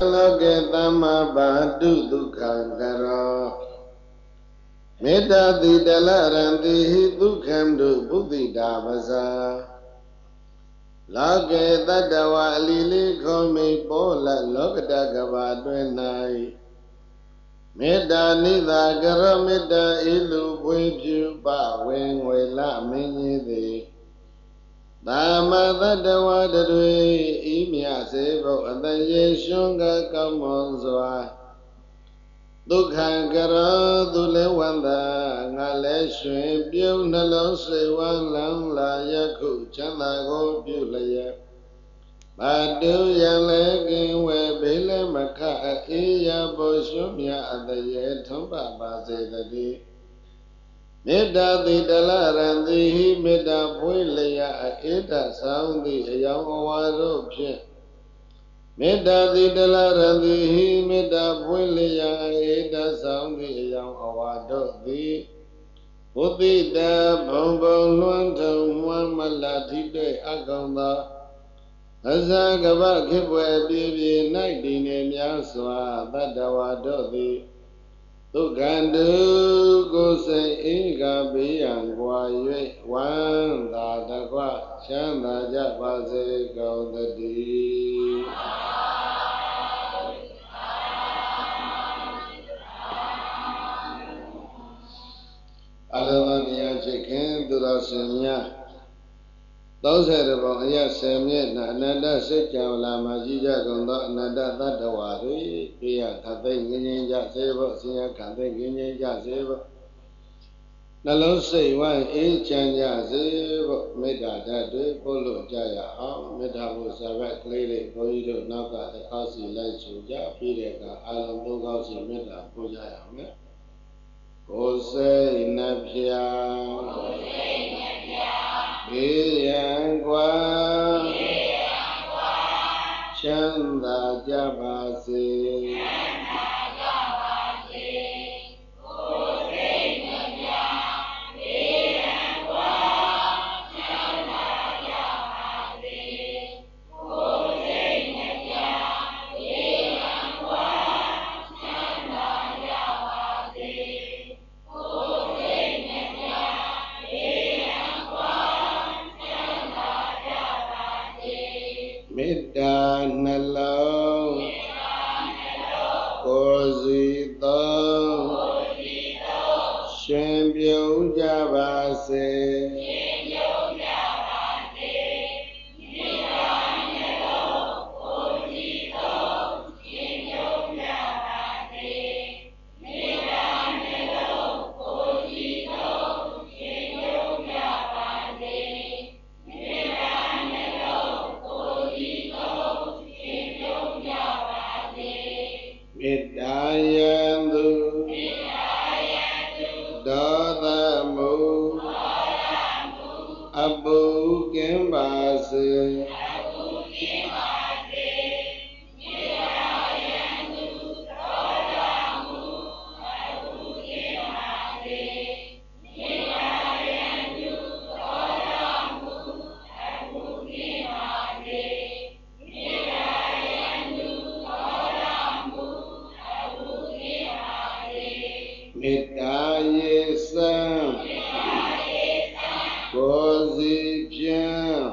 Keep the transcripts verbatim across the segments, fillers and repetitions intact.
Loke tama badu dukkha karo Metta tidala ranti dukkham du buddhita vasa Loke tadawa lili khomi pola lokata kava twin nai Metta nitha karo metta ilu pwe pyu pa wen we la minyi thi Dhamma tadawa dadwe imya sevo ataye shunga kamon zwa Dukha karo dule wanda ngale shwe pyu nalong se wan lang la yakhu chanda ko pyu laya Badu yang le kin we bile makha iya bo shumya ataye thumpa pa se tati Metta tidala ranti hi metta pwe laya ita saundi ayang awaro phit Metta tidala ranti hi metta pwe laya ita saundi ayang awado thi Buddhita bhong bhong luan thong muan mala thi tue akong tha Asa kava khipwe pi pi nai ti ne mya swa tattawa do thi Dukhandu ko se ika biyang kwa yue wan da takwa chanda ja pa se kaung tati Alava niya chikin dura sinya Tausa rabang aya semye na ananda secchao lama jija kondo ananda tattawa ri Piya khatay nginyin ja sebo sinya khatay nginyin ja sebo Nalong say wan e chan ja sebo Metta tatwe polo jaya aung Metta mo sabat klele kohido nauka takasi lai chuja Pireka alam tukausi metta pujaya me Kose inapya Biyang kwa Chanda jabase Metta nalong Kosi tong Shen pyong jabase Mittayantu Dadamu Abu Kimbase Mittayesan Kosi pyang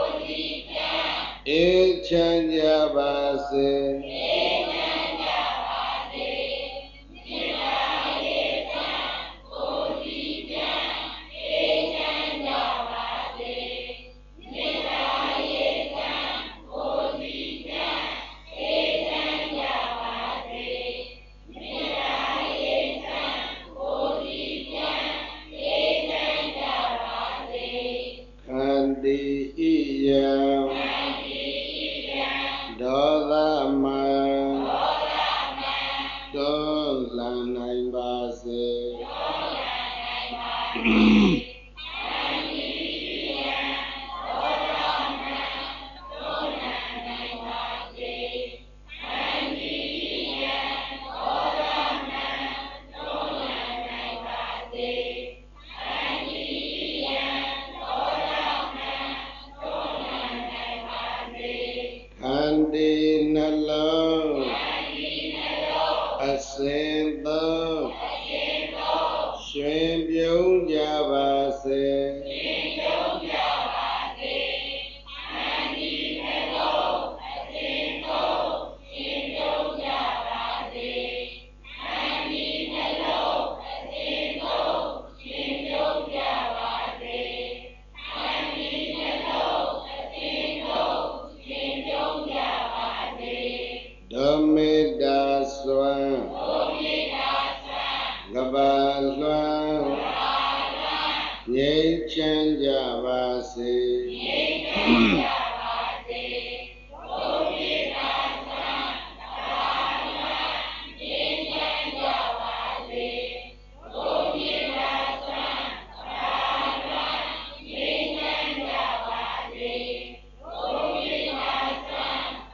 E chan jabase Khandi iyam Dodama ချမ်းကြပါစေငြိမ်းချမ်းကြပါစေဘုန်းကြီးသာသနာငြိမ်းချမ်းကြပါစေဘုန်းကြီးသာသနာငြိမ်းချမ်းကြပါစေဘုန်းကြီးသာသနာ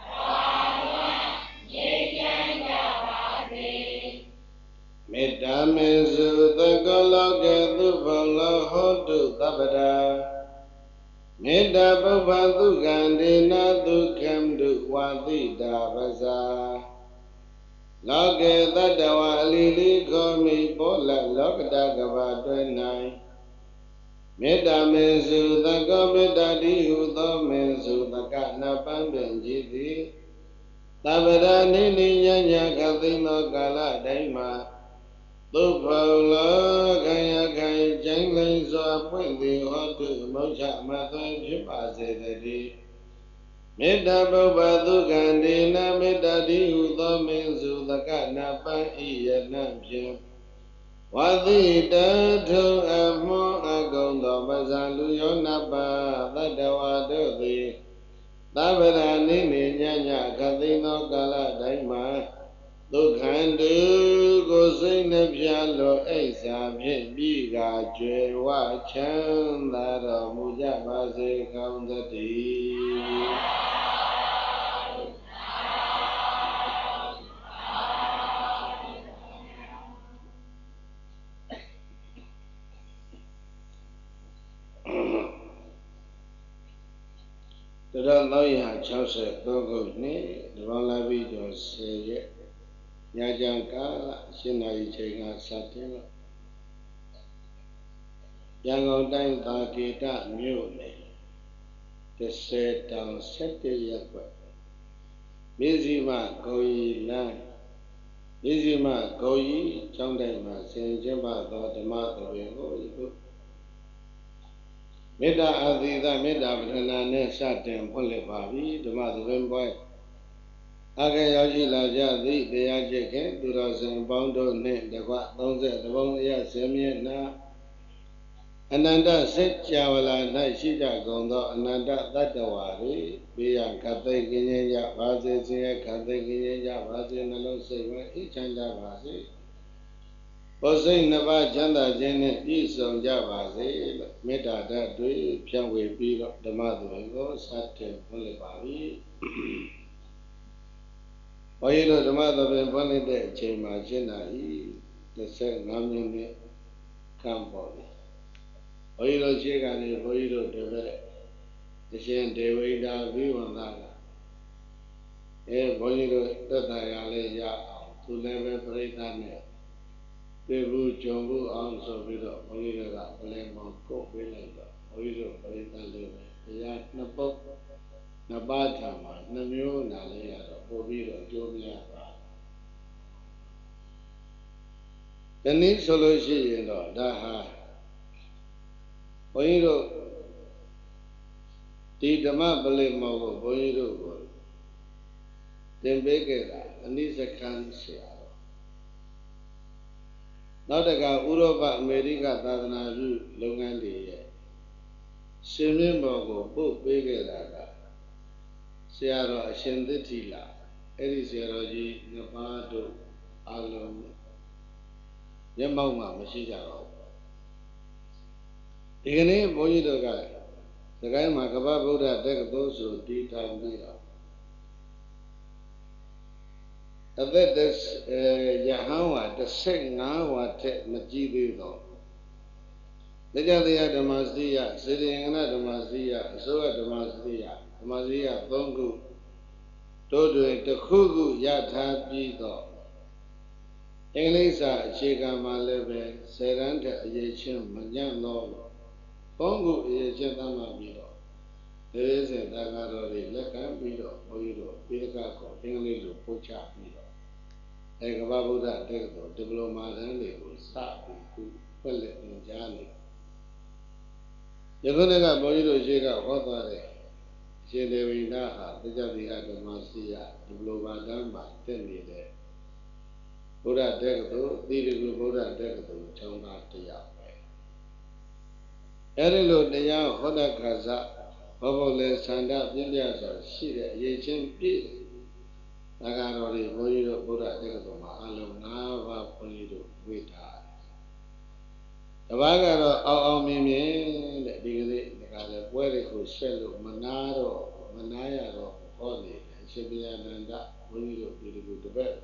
ငြိမ်းချမ်းကြပါစေမေတ္တာမေစုသကလောကေသုဘောလောဟောတုသဗ္ဗရာမေတ္တာပုဗ္ဗသုကံဒေနသုခံတုဝါတိတာပဇာလောကေတတ္တဝါအလီလီခောမိဘောလလောကတကဘာတွင်၌မေတ္တာမေစုသကောမေတ္တာတိဟုသောမေစုသကနပံပင်ကြည်သည်သဗ္ဗရာနိနိညညခသိသောကာလတိုင်းမှာသုဖောလောခံရခံကျိုင်းလိန်စွာပွင့်သည်ဟောတုမုတ်ချမသွဲဖြစ်ပါစေတည်းမေတ္တာပုဗ္ဗသုကံဒေနမေတ္တာတိဟုသောမင်းစုသကနာပံဤယနံဖြင့်ဝါတိတထုံအမောအကုံသောပဇာလူယောနပါသတ္တဝါတို့သည်သဗ္ဗရာနိနိညညခသိသောကာလတိုင်းမှာဒုက္ခန္တုကိုစိတ်နှပြလောအိဆာဖြင့်ပြီးကကျွယ်ဝချမ်းသာတော်မူကြပါစေကောင်းသတည်းတရသုံးရာ၆၃ခုနှစ်တပေါင်းလာပြီးတော့ဆယ်ရက်ညချမ်းကာလရှင်းနာရီချိန်ကစတင်လို့ရန်ကုန်တိုင်းသာကေတမြို့နယ်တစ်ဆယ်တောင်ဆက်တရက်ွက်မြစ်စီမဂုံရီလမ်းမြစ်စီမဂုံရီကျောင်းတိုင်မှာဆင်ကျင်းပသောဓမ္မသဘင်ကိုမေတ္တာအာသီသမေတ္တာပဋ္ဌာနာနဲ့စတင်ဖွင့်လှစ်ပါပြီဓမ္မသဘင်ပွဲအကဲရောက်ရှိလာကြသည့်တရားကျင့်ခင်သူတော်စင်ပေါင်းတို့နှင့်တကွသုံးဆယ်တဘုံအရဆယ်မျက်နှာအနန္တစัจ java လာ၌ရှိကြကုန်သောအနန္တတတ္တဝါတွေဘေးရန်ခတ်သိမ်းခြင်းကြပါစေဆင်းရဲခတ်သိမ်းခြင်းကြပါစေနှလုံးစိတ်ဝဲအေးချမ်းကြပါစေဘောစိတ်နှစ်ပါးချမ်းသာခြင်းနှင့်ပြည့်စုံကြပါစေလို့မေတ္တာဓာတ်တွေဖြန့်ဝေပြီးတော့ဓမ္မသဘင်ကိုစတင်ဖွင့်လှစ်ပါပြီဘုန်းကြီးတို့ဓမ္မသဘင်ဖွင့်လှစ်တဲ့အချိန်မှာရှင်းတာဤ၂၅မိနစ်ခန့်ပေါ်ပြီဘုန်းကြီးတို့ရှေ့ကနေဘုန်းကြီးတို့တပည့်အရှင်ဒေဝိတာဘိဝန္တာကအဲဘုန်းကြီးတို့သက်သာရလေးရအောင်သူလည်းပဲပြိဿနဲ့ပြေဘူးကြုံဘူးအောင်ဆိုပြီးတော့ဘုန်းကြီးတို့ကပလင်မောကိုတ်ပေးလိုက်တော့ဘုန်းကြီးတို့ပြိဿလေးပဲတရားနှစ်ပုဒ်နှစ်ပါးထံမှာနှစ်မျိုးနာလေးရတော့ပို့ပြီးတော့ကြိုးများပါဒီနည်းဆိုလို့ရှိရင်တော့ဒါဟာဘုန်းကြီးတို့ဒီဓမ္မပလိမောကိုဘုန်းကြီးတို့ကိုသင်ပေးခဲ့တာအနိစ္စခန်းဆရာတော်နောက်တကဥရောပအမေရိကသာသနာပြုလုပ်ငန်းတွေရဲ့ရှင်မြင့်ဘော်ကိုပို့ပေးခဲ့တာကဆရာတော်အရှင်သစ္ထိလာအဲ့ဒီဆရာတော်ကြီးနှစ်ပါးတို့အလုံးမျက်မှောက်မှမရှိကြတော့ဒီကနေ့ဘုန်းကြီးတို့ကစကိုင်းမှာကပ္ပဗုဒ္ဓတက္ကသိုလ်ဆိုတည်ထောင်ပြီးတော့အသက်တရဟန်းဝါတစ်ဆယ့်ငါးဝါထက်မကြီးသေးတော့လက်ကြတရားဓမ္မစရိယစေတင်္ဂနာဓမ္မစရိယအစိုးရဓမ္မစရိယဓမ္မစရိယသုံးခုတို့တွင်တစ်ခုခုရထားပြီးတော့အင်္ဂလိပ်စာအခြေခံမှာလည်းပဲဆယ်တန်းထက်အရေးချင်းမညံ့တော့သုံးခုအရေးချင်းသတ်မှတ်ပြီးတော့ဒေဝစေတကာတော်တွေလက်ခံပြီးတော့ဘုန်းကြီးတို့ပိဋကကိုအင်္ဂလိပ်လိုပို့ချပြီးတော့အဲကမ္ဘာဗုဒ္ဓတက္ကသိုလ်ဒီပလိုမာတန်းတွေကိုစပြီးခုဖွင့်လှစ်သင်ကြားနေယခုနေ့ကဘုန်းကြီးတို့ရှိကဟောသွားတဲ့ရှင်ဒေဝိနာဟာတရားတိဟဓမ္မစီယဒီပလိုမာတန်းမှာတက်နေတဲ့ဘုရားတက္ကသိုလ်သီရိကုဗုဒ္ဓတက္ကသိုလ်ကျောင်းသားတရားပဲအဲ့ဒီလိုတရားဟောတဲ့ခါစားဘောဘောလေဆန္ဒပြင်းပြဆိုရှိတဲ့အရေးချင်းပြည့်သံဃာတော်တွေဘုန်းကြီးတို့ဗုဒ္ဓတက္ကသိုလ်မှာအလုံး၅ပါးဘုန်းကြီးတို့ဝိထားတပားကတော့အောင်အောင်မြင်မြင်တဲ့ဒီကနေ့ဒါကလည်းပွဲတွေကိုဆက်လို့မနာတော့မနာရတော့ဟောနေတယ်အရှင်ဘုရားနန္ဒဘုန်းကြီးတို့ဒီလိုတပည့်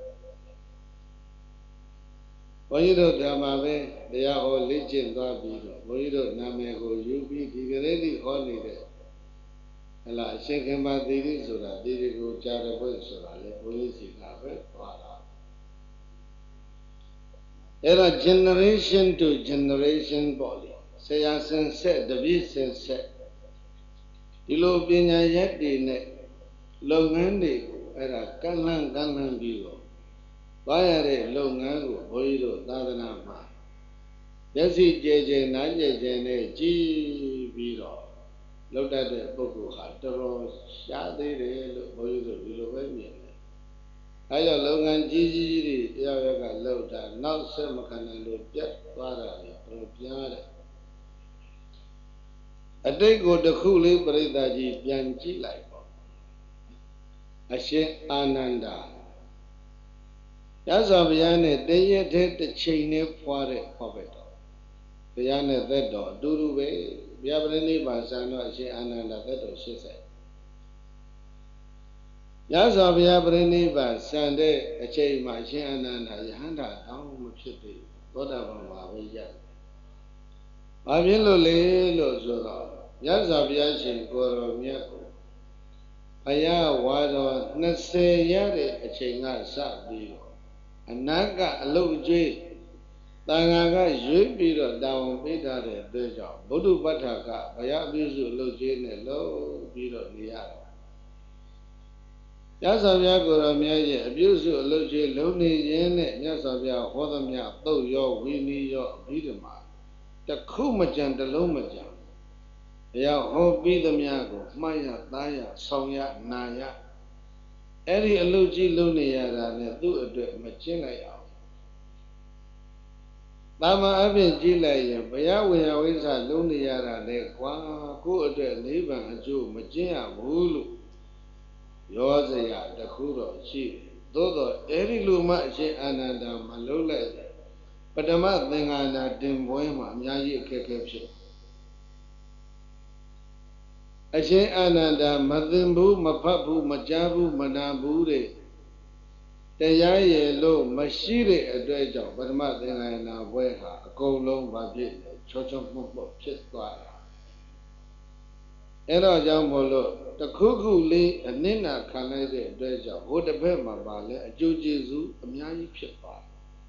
ဘုန်းကြီးတို့ဓမ္မပဲတရားဟောလေ့ကျင့်သွားပြီးတော့ဘုန်းကြီးတို့နာမည်ကိုယူပြီးဒီကနေ့ဒီဟောနေတဲ့ဟလာအရှင်ခင်ပါသီရိဆိုတာဒီတွေကိုကြားတဲ့ဘုရားဆိုတာလေဘုန်းကြီးစီကပဲသွားတာအဲ့တော့ generation to generation ပေါ့လေဆရာစင်ဆက်တပည့်စင်ဆက်ဒီလိုပညာရက်တွေနဲ့လုပ်ငန်းတွေကိုအဲ့ဒါကန့်လန့်ကန့်လန့်ပြီးတော့သွားရတဲ့လုပ်ငန်းကိုဘုန်းကြီးတို့သာသနာမှာမျက်စိကြဲကြဲနားကြဲကြဲနဲ့ကြည်ပြီးတော့လောက်တတ်တဲ့ပုဂ္ဂိုလ်ဟာတော်တော်ရှားသေးတယ်လို့ဘုန်းကြီးတို့ဒီလိုပဲမြင်တယ်။အဲကြောင့်လုပ်ငန်းကြီးကြီးတွေတရားရကလောက်တာနောက်ဆက်မခံနိုင်လို့ပြတ်သွားတာလေတော်ပြားတယ်။အတိတ်ကိုတစ်ခုလေးပြိဿကြီးပြန်ကြည့်လိုက်ပေါ့။အရှင်အာနန္ဒာရသော်ဘုရားနဲ့တည့်ရတဲ့တစ်ချိန်နဲ့ဖွာတဲ့ဟောပဲတော့ဘုရားနဲ့သက်တော်အတူတူပဲဘုရားပြိဋိဘံဆံတော့အရှင်အာနန္ဒာသက်တော်ရှစ်ဆယ်ရသော်ဘုရားပြိဋိဘံဆံတဲ့အချိန်မှာအရှင်အာနန္ဒာယဟန္တာတောင်းမဖြစ်သေးသောတာပန်မှာပဲရတယ်။ဘာဖြစ်လို့လဲလို့ဆိုတော့ရသော်ဘုရားရှင်ကိုယ်တော်မြတ်ကိုဘုရားဝါတော်နှစ်ဆယ်ရတဲ့အချိန်ကစပြီးတော့အနာကအလုတ်ကျွေးတန်ဃာကရွေးပြီးတော့တာဝန်ပေးထားတဲ့အတွက်ကြောင့်ဘုဒ္ဓပဋ္ဌာကဘုရားအပြုစုအလုတ်ကျွေးနဲ့လို့ပြီးတော့နေရတာမြတ်စွာဘုရားကိုယ်တော်မြတ်ရဲ့အပြုစုအလုတ်ကျွေးလုံးနေခြင်းနဲ့မြတ်စွာဘုရားဟောသမျှသုတ်ရောဝိနည်းရောအဘိဓမ္မာတစ်ခုမကြံတစ်လုံးမကြံဘုရားဟောပြီးသမျှကိုမှတ်ရသားရဆောင်ရနာရအဲ့ဒီအလုတ်ကြီးလုံးနေရတာနဲ့သူ့အတွက်မကျင့်လိုက်အောင်တာမန်အပြင်ကြည့်လိုက်ရင်ဘုရားဝေယဝိဇ္ဇလုံးနေရတာနဲ့ကွာကိုယ့်အတွက်နိဗ္ဗာန်အကျိုးမကျင့်ရဘူးလို့ရောစရာတခုတော့ရှိတယ်သို့တော့အဲ့ဒီလိုမှအရှင်အာနန္ဒာမလုံးလိုက်ပထမသင်္ဃာနာတင်ပွဲမှာအများကြီးအခက်အခဲဖြစ်အရှင်အာနန္ဒာမသိဘူးမဖတ်ဘူးမကြားဘူးမနာဘူးတဲ့တရားရည်လို့မရှိတဲ့အတွက်ကြောင့်ပထမသင်္ဃာနာပွဲဟာအကုန်လုံးဘာဖြစ်လဲချောချောမှုမှုဖြစ်သွားတာအဲ့တော့ကြောင့်မို့လို့တခုခုလေးအနစ်နာခံလိုက်တဲ့အတွက်ကြောင့်ဟိုတစ်ဖက်မှာပါလဲအကျိုးကျေးဇူးအများကြီးဖြစ်သွား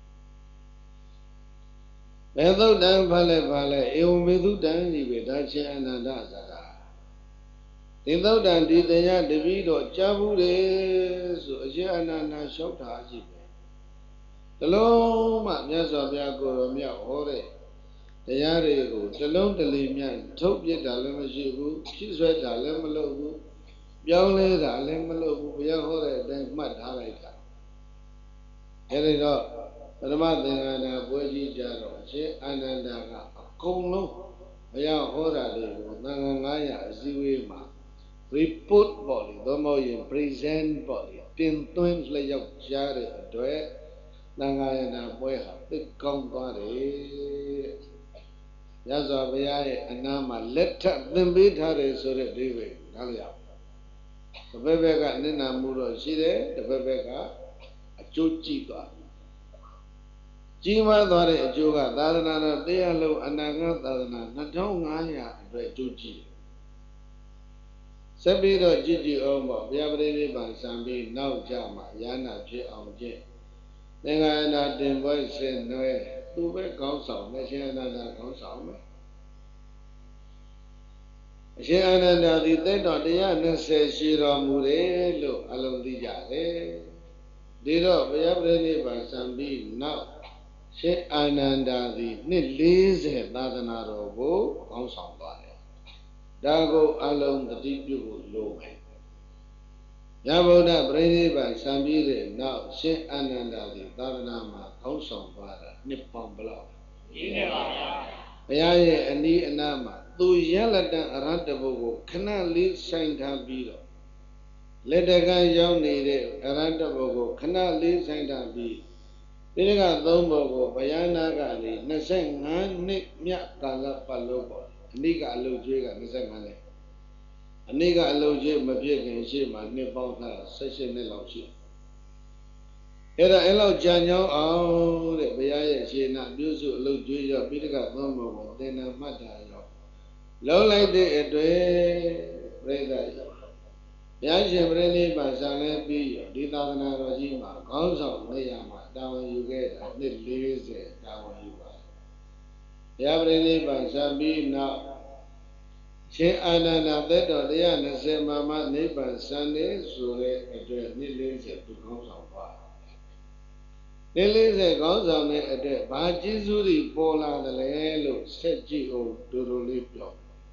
တယ်ဘယ်သုတ်တံဖတ်လဲဖတ်လဲဧဝံမေသုတံကြီးပဲဒါချင်းအနန္တစကားဒီသုတ်တံဒီတရားတပည့်တော်ကြားဘူးတယ်ဆိုအရှင်အနန္ဒာလျှောက်တာရှိပဲတလုံးမှမြတ်စွာဘုရားကိုယ်တော်မြတ်ဟောတဲ့တရားတွေကိုတလုံးတလီမြတ်ထုတ်ပြတာလည်းမရှိဘူးဖြစ်ဆွဲတာလည်းမလုပ်ဘူးပြောင်းလဲတာလည်းမလုပ်ဘူးဘုရားဟောတဲ့အတိုင်းမှတ်ထားလိုက်တာအဲဒီတော့ပရမသင်္ဃာနာပွဲကြီးကြတော့အရှင်အာနန္ဒာကအကုန်လုံးဘုရားဟောတာတွေကိုသံဃာငါးရာအစည်းအဝေးမှာ report ပေါ့လေသို့မဟုတ်ရင် present ပေါ့လေတင်သွင်းလျောက်ကြားတဲ့အတွက်သံဃာယနာပွဲဟာသိကောင်းသွားတယ်ရသော်ဘုရားရဲ့အနာမှာလက်ထပ်သင်ပေးထားတယ်ဆိုတဲ့အိဗယ်နားလည်အောင်တစ်ဖက်ဖက်ကနိနာမှုတော့ရှိတယ်တစ်ဖက်ဖက်ကအကျိုးကြည့်သွားကြီးမားသွားတဲ့အကျိုးကသာသနာတော်တရားလုံးအနာဂတ်သာသနာနှစ်ထောင်ငါးရာအတွက်အကျိုးကြည့်ဆက်ပြီးတော့ကြည့်ကြည့်အောင်ပေါ့ဘုရားပရိနိဗ္ဗာန်စံပြီးနောက်ကြမှာရဟနာဖြစ်အောင်ကျင့်သင်္ဃာနာတင်ပွဲဆင်နွယ်သူပဲကောင်းဆောင်မယ်ရှင်အနန္ဒာကောင်းဆောင်မယ်အရှင်အာနန္ဒာသည်သက်တော်တစ်ရာနှစ်ဆယ်ရှိတော်မူတယ်လို့အလုံးသိကြတယ်ဒီတော့ဘုရားပရိနိဗ္ဗာန်စံပြီးနောက်ရှင်အာနန္ဒာသည်နှစ်လေးဆယ်သာသနာတော်ကိုကောင်းဆောင်သွားတယ်ဒါကိုအလုံးသတိပြုဖို့လိုမယ်ရဗုဒ္ဓပရိနိဗ္ဗာန်စံပြီးတဲ့နောက်ရှင်အာနန္ဒာသည်သာသနာမှာကောင်းဆောင်သွားတာနှစ်ပေါင်းဘယ်လောက်ဒီနှစ်ပါဗျာဘုရားရဲ့အနီးအနားမှာတသူရလက်တံအရဟတဘုကိုခဏလေးဆိုင်ထားပြီးတော့လက်တကရောက်နေတဲ့အရဟတဘုကိုခဏလေးဆိုင်ထားပြီးပိဋကသုံးဘုကိုဘုရားနာကနေနှစ်ဆယ့်ငါးနှစ်မြတ်ကာလပတ်လို့ပေါ့အနိကအလုတ်ကျွေးကနှစ်ဆယ့်ငါးနှစ်အနိကအလုတ်ကျွေးမပြည့်ခင်ရှေ့မှာနှစ်ပေါင်းဆယ့်ရှစ်နှစ်လောက်ရှိအဲ့ဒါအဲ့လောက်ကြာညောင်းအောင်တဲ့ဘုရားရဲ့ရှေနာပြုစုအလုတ်ကျွေးရောပိဋကသုံးဘုကိုသင်္ဍမှတ်တာရောလုံးလိုက်တဲ့အတွေ့ပြိဿရောဘုရားရှင်ပြိဋိပါဇာလဲပြီးရောဒီသာသနာတော်ကြီးမှာခေါင်းဆောင်နေရာမှာတာဝန်ယူခဲ့တာနှစ်လေးဆယ်တာဝန်ယူပါတယ်ဘုရားပြိဋိပါဇာပြီးနောက်ရှင်အာနန္ဒသက်တော်တစ်ရာနှစ်ဆယ်မှာမှနိဗ္ဗာန်စံနေဆိုတဲ့အတွက်နှစ်လေးဆယ်သူခေါင်းဆောင်ပါနှစ်လေးဆယ်ခေါင်းဆောင်တဲ့အတွက်ဘာကျေးဇူးတွေပေါ်လာတယ်လဲလို့ဆက်ကြည့်အောင်တူတူလေးပြော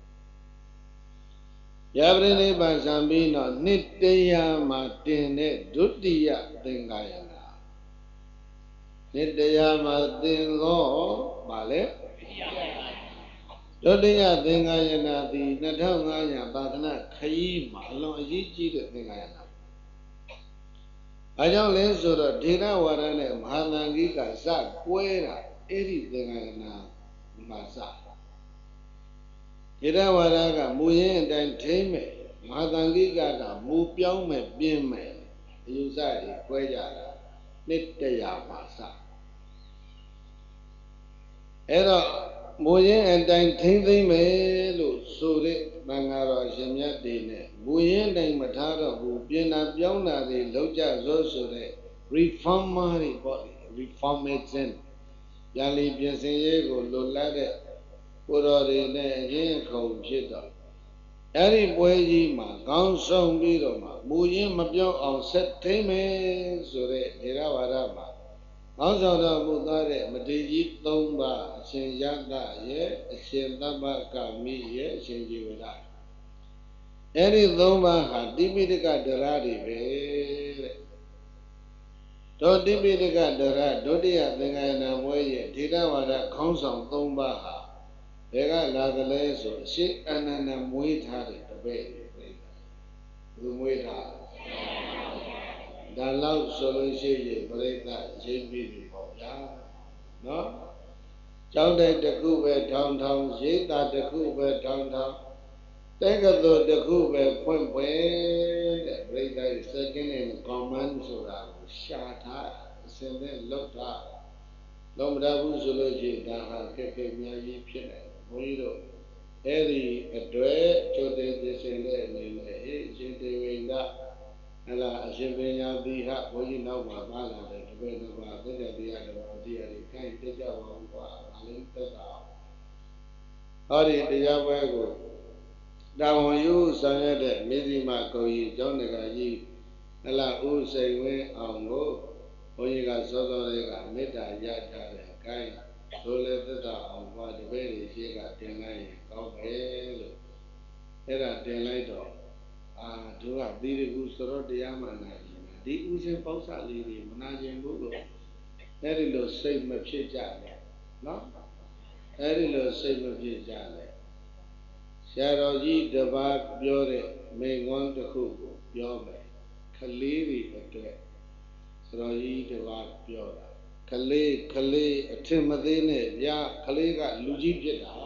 ရပရိနိဗ္ဗာန်စံပြီးတော့နှစ်တရာမှာတင်တဲ့ဒုတိယသင်္ကာယနာနှစ်တရာမှာတင်သောဗာလဲဒုတိယသင်္ကာယနာသည်နှစ်ထောင်ငါးရာသာသနာခရီးမှာအလွန်အရေးကြီးတဲ့သင်္ကာယနာအဲကြောင့်လဲဆိုတော့ဒေရဝါဒနဲ့မဟာသံဃိကစကွဲတာအဲ့ဒီသင်္ကာယနာမှာစဒေရဝါဒကမူရင်းအတိုင်းထိမ့်မယ်မဟာသံဃိကကမူပြောင်းမယ်ပြင်းမယ်အယူဆတွေကွဲကြတာနှစ်တရာမှာစအဲ့တော့မူရင်းအတိုင်းထိမ့်သိမ့်မယ်လို့ဆိုတဲ့ဘင်္ဂါတော်ရှင်မြတ်တွေနဲ့မူရင်းတိုင်းမထားတော့ဘူးပြင်တာပြောင်းတာတွေလောက်ကြဆိုဆိုတဲ့ reformer တွေပေါ့လေ reformism ရန်လီပြင်ဆင်ရေးကိုလွတ်လပ်တဲ့ကိုတော်တွေနဲ့အရင်ခုံဖြစ်တော့အဲ့ဒီပွဲကြီးမှာခေါင်းဆောင်ပြီးတော့မှမူရင်းမပြောင်းအောင်ဆက်ထိမ့်မယ်ဆိုတဲ့ဒေရဝါဒမှာခေါင်းဆောင်တော်မူသားတဲ့မထေရကြီးသုံးပါးအရှင်ယတရဲ့အရှင်သဗ္ဗကမိရဲ့အရှင်ជីဝရအဲ့ဒီသုံးပါးဟာတိပိဋကဒရတွေပဲတဲ့တို့တိပိဋကဒရဒုတိယသင်္ဃာယနာဘွဲရဲ့ဒေရဝါဒခေါင်းဆောင်သုံးပါးဟာဘယ်ကလာကလေးဆိုအရှင်အာနန္ဒမွေးထားတဲ့တပည့်တွေသူမွေးထားဒါလောက်ဆိုလို့ရှိရင်ပြိဿရိပ်ပြီးပြီပေါ့ဗျာနော်ကျောင်းတိုက်တစ်ခုပဲထောင်ထောင်ရိပ်သာတစ်ခုပဲထောင်ထောင်တက္ကသိုလ်တစ်ခုပဲဖွင့်ဖွင့်တဲ့ပြိဿရဲ့ second in command ဆိုတာကိုရှာထားအစင်းနဲ့လောက်ထားလုံးမတတ်ဘူးဆိုလို့ရှိရင်ဒါဟာခက်ခဲအများကြီးဖြစ်နေတယ်ဘုန်းကြီးတို့အဲ့ဒီအတွက်ကျိုးတဲ့သိစင်တဲ့အနေနဲ့ဟေ့ရှင်တေဝိန္ဒဟလာအရှင်ပညာသီဟဘုန်းကြီးနောက်မှာပါလာတယ်တပည့်တော်ပါသိတဲ့တရားတော်တရားတွေခိုင်းတက်ကြပါဦးကွာဒါလေးသက်သာဟောဒီတရားပွဲကိုတာဝန်ယူဆောင်ရတဲ့မေဇိမဂုံကြီးကျောင်းတကာကြီးဟလာဦးစိန်ဝင်းအောင်ကိုဘုန်းကြီးကစောစောလေးကမေတ္တာရထားတယ်ခိုင်းဆိုလေသက်သာအောင်ကွာတပည့်တွေရှိကတင်လိုက်ရင်ကောင်းတယ်လို့အဲ့ဒါတင်လိုက်တော့အာတို့ကသီရကုစရောတရားမှန်တယ်ဒီဥစဉ်ပေါက်စလေးတွေမနာကျင်ဘူးလို့အဲ့ဒီလိုစိတ်မဖြစ်ကြနဲ့နော်အဲ့ဒီလိုစိတ်မဖြစ်ကြနဲ့ဆရာတော်ကြီးတပါးပြောတဲ့မိန့်ခွန်းတစ်ခုကိုပြောမယ်ခလေးတွေအတွက်ဆရာတော်ကြီးတပါးပြောတာခလေးခလေးအထင်မသေးနဲ့ဗျာခလေးကလူကြီးဖြစ်တာ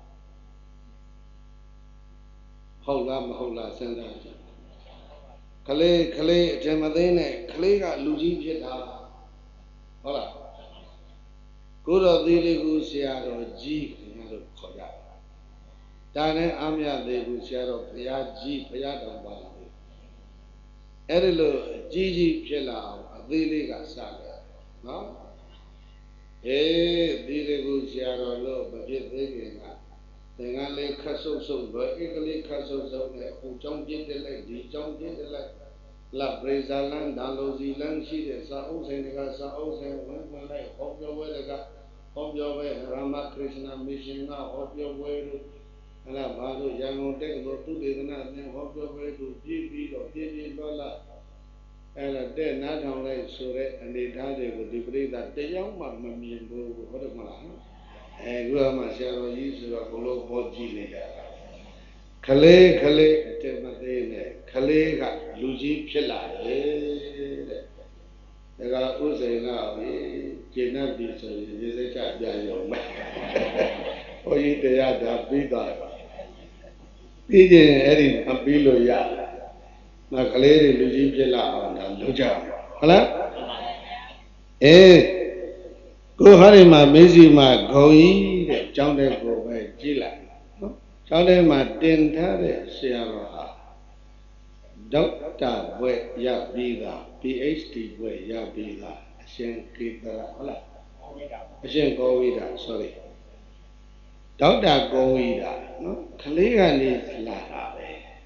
ဟုတ်လားမဟုတ်လားစဉ်းစားကြည့်ကလေးကလေးအထင်မသေးနဲ့ကလေးကလူကြီးဖြစ်တာဟုတ်လားကိုတော်သီရိကူဆရာတော်ကြီးခင်ဗျားတို့ခေါ်ကြတာဒါနဲ့အမြတ်သေးဘူးဆရာတော်ဘုရားကြီးဘုရားတော်ပါလေအဲ့ဒီလိုကြီးကြီးဖြစ်လာအောင်အသေးလေးကစတယ်နော်အေးသီရိကူဆရာတော်လို့မဖြစ်သေးခင်ကသင်္ကန်းလေးခတ်ဆုပ်ဆုပ်ပဲအင်္ဂလိပ်ခတ်ဆုပ်ဆုပ်နဲ့ဟိုကြောင်းပြစ်တက်လိုက်ဒီကြောင်းပြစ်တက်လိုက်လာပရိဇာလန်ဒါလိုစီလန်ရှိတဲ့စာအုပ်ဆိုင်တွေကစာအုပ်ဆိုင်ဝင်ဝင်လိုက်ဟောပြောပွဲတွေကဟောပြောပွဲရမခရစ်ယာန်မစ်ရှင်ကဟောပြောပွဲတို့ဟလာဘာလို့ရန်ကုန်တက္ကသိုလ်သူတေသနာသင်ဟောပြောပွဲတို့ပြည့်ပြီးတော့ပြည့်ပြည့်လောလာအဲ့ဒါတဲ့နားထောင်လိုက်ဆိုတဲ့အနေထားတွေကိုဒီပရိသတ်တယောက်မှမမြင်ဘူးဟုတ်တယ်မလားအဲခုမှဆရာတော်ကြီးဆိုတော့ဘလို့ဟောကြည့်နေကြတာခလေးခလေးအတက်မသေးနဲ့ခလေးကလူကြီးဖြစ်လာတယ်တဲ့ဒါကဥစ္စေကကျင့်တ်ပြီဆိုရင်ဒီစိတ်ကပြန်ရုံပဲဘုန်းကြီးတရားဒါပြီးသွားပြီးရင်အဲ့ဒီမပြီးလို့ရငါကလေးတွေလူကြီးဖြစ်လာအောင်ဒါလုပ်ကြဟုတ်လားအေးကိုဟာဒီမှာမေစီမှာဂုံကြီးတဲ့ကျောင်းတဲ့ကိုပဲကြည့်လိုက်နော်ကျောင်းထဲမှာတင်ထားတဲ့ဆရာတော်ဟာဒေါက်တာဘွဲ့ရပြီးသား PhD ဘွဲ့ရပြီးသားအရှင်ကေတရာဟုတ်လားအရှင်ကောဝိဒါ sorry ဒေါက်တာကောဝိဒါနော်ကလေးကနေလာတာပဲ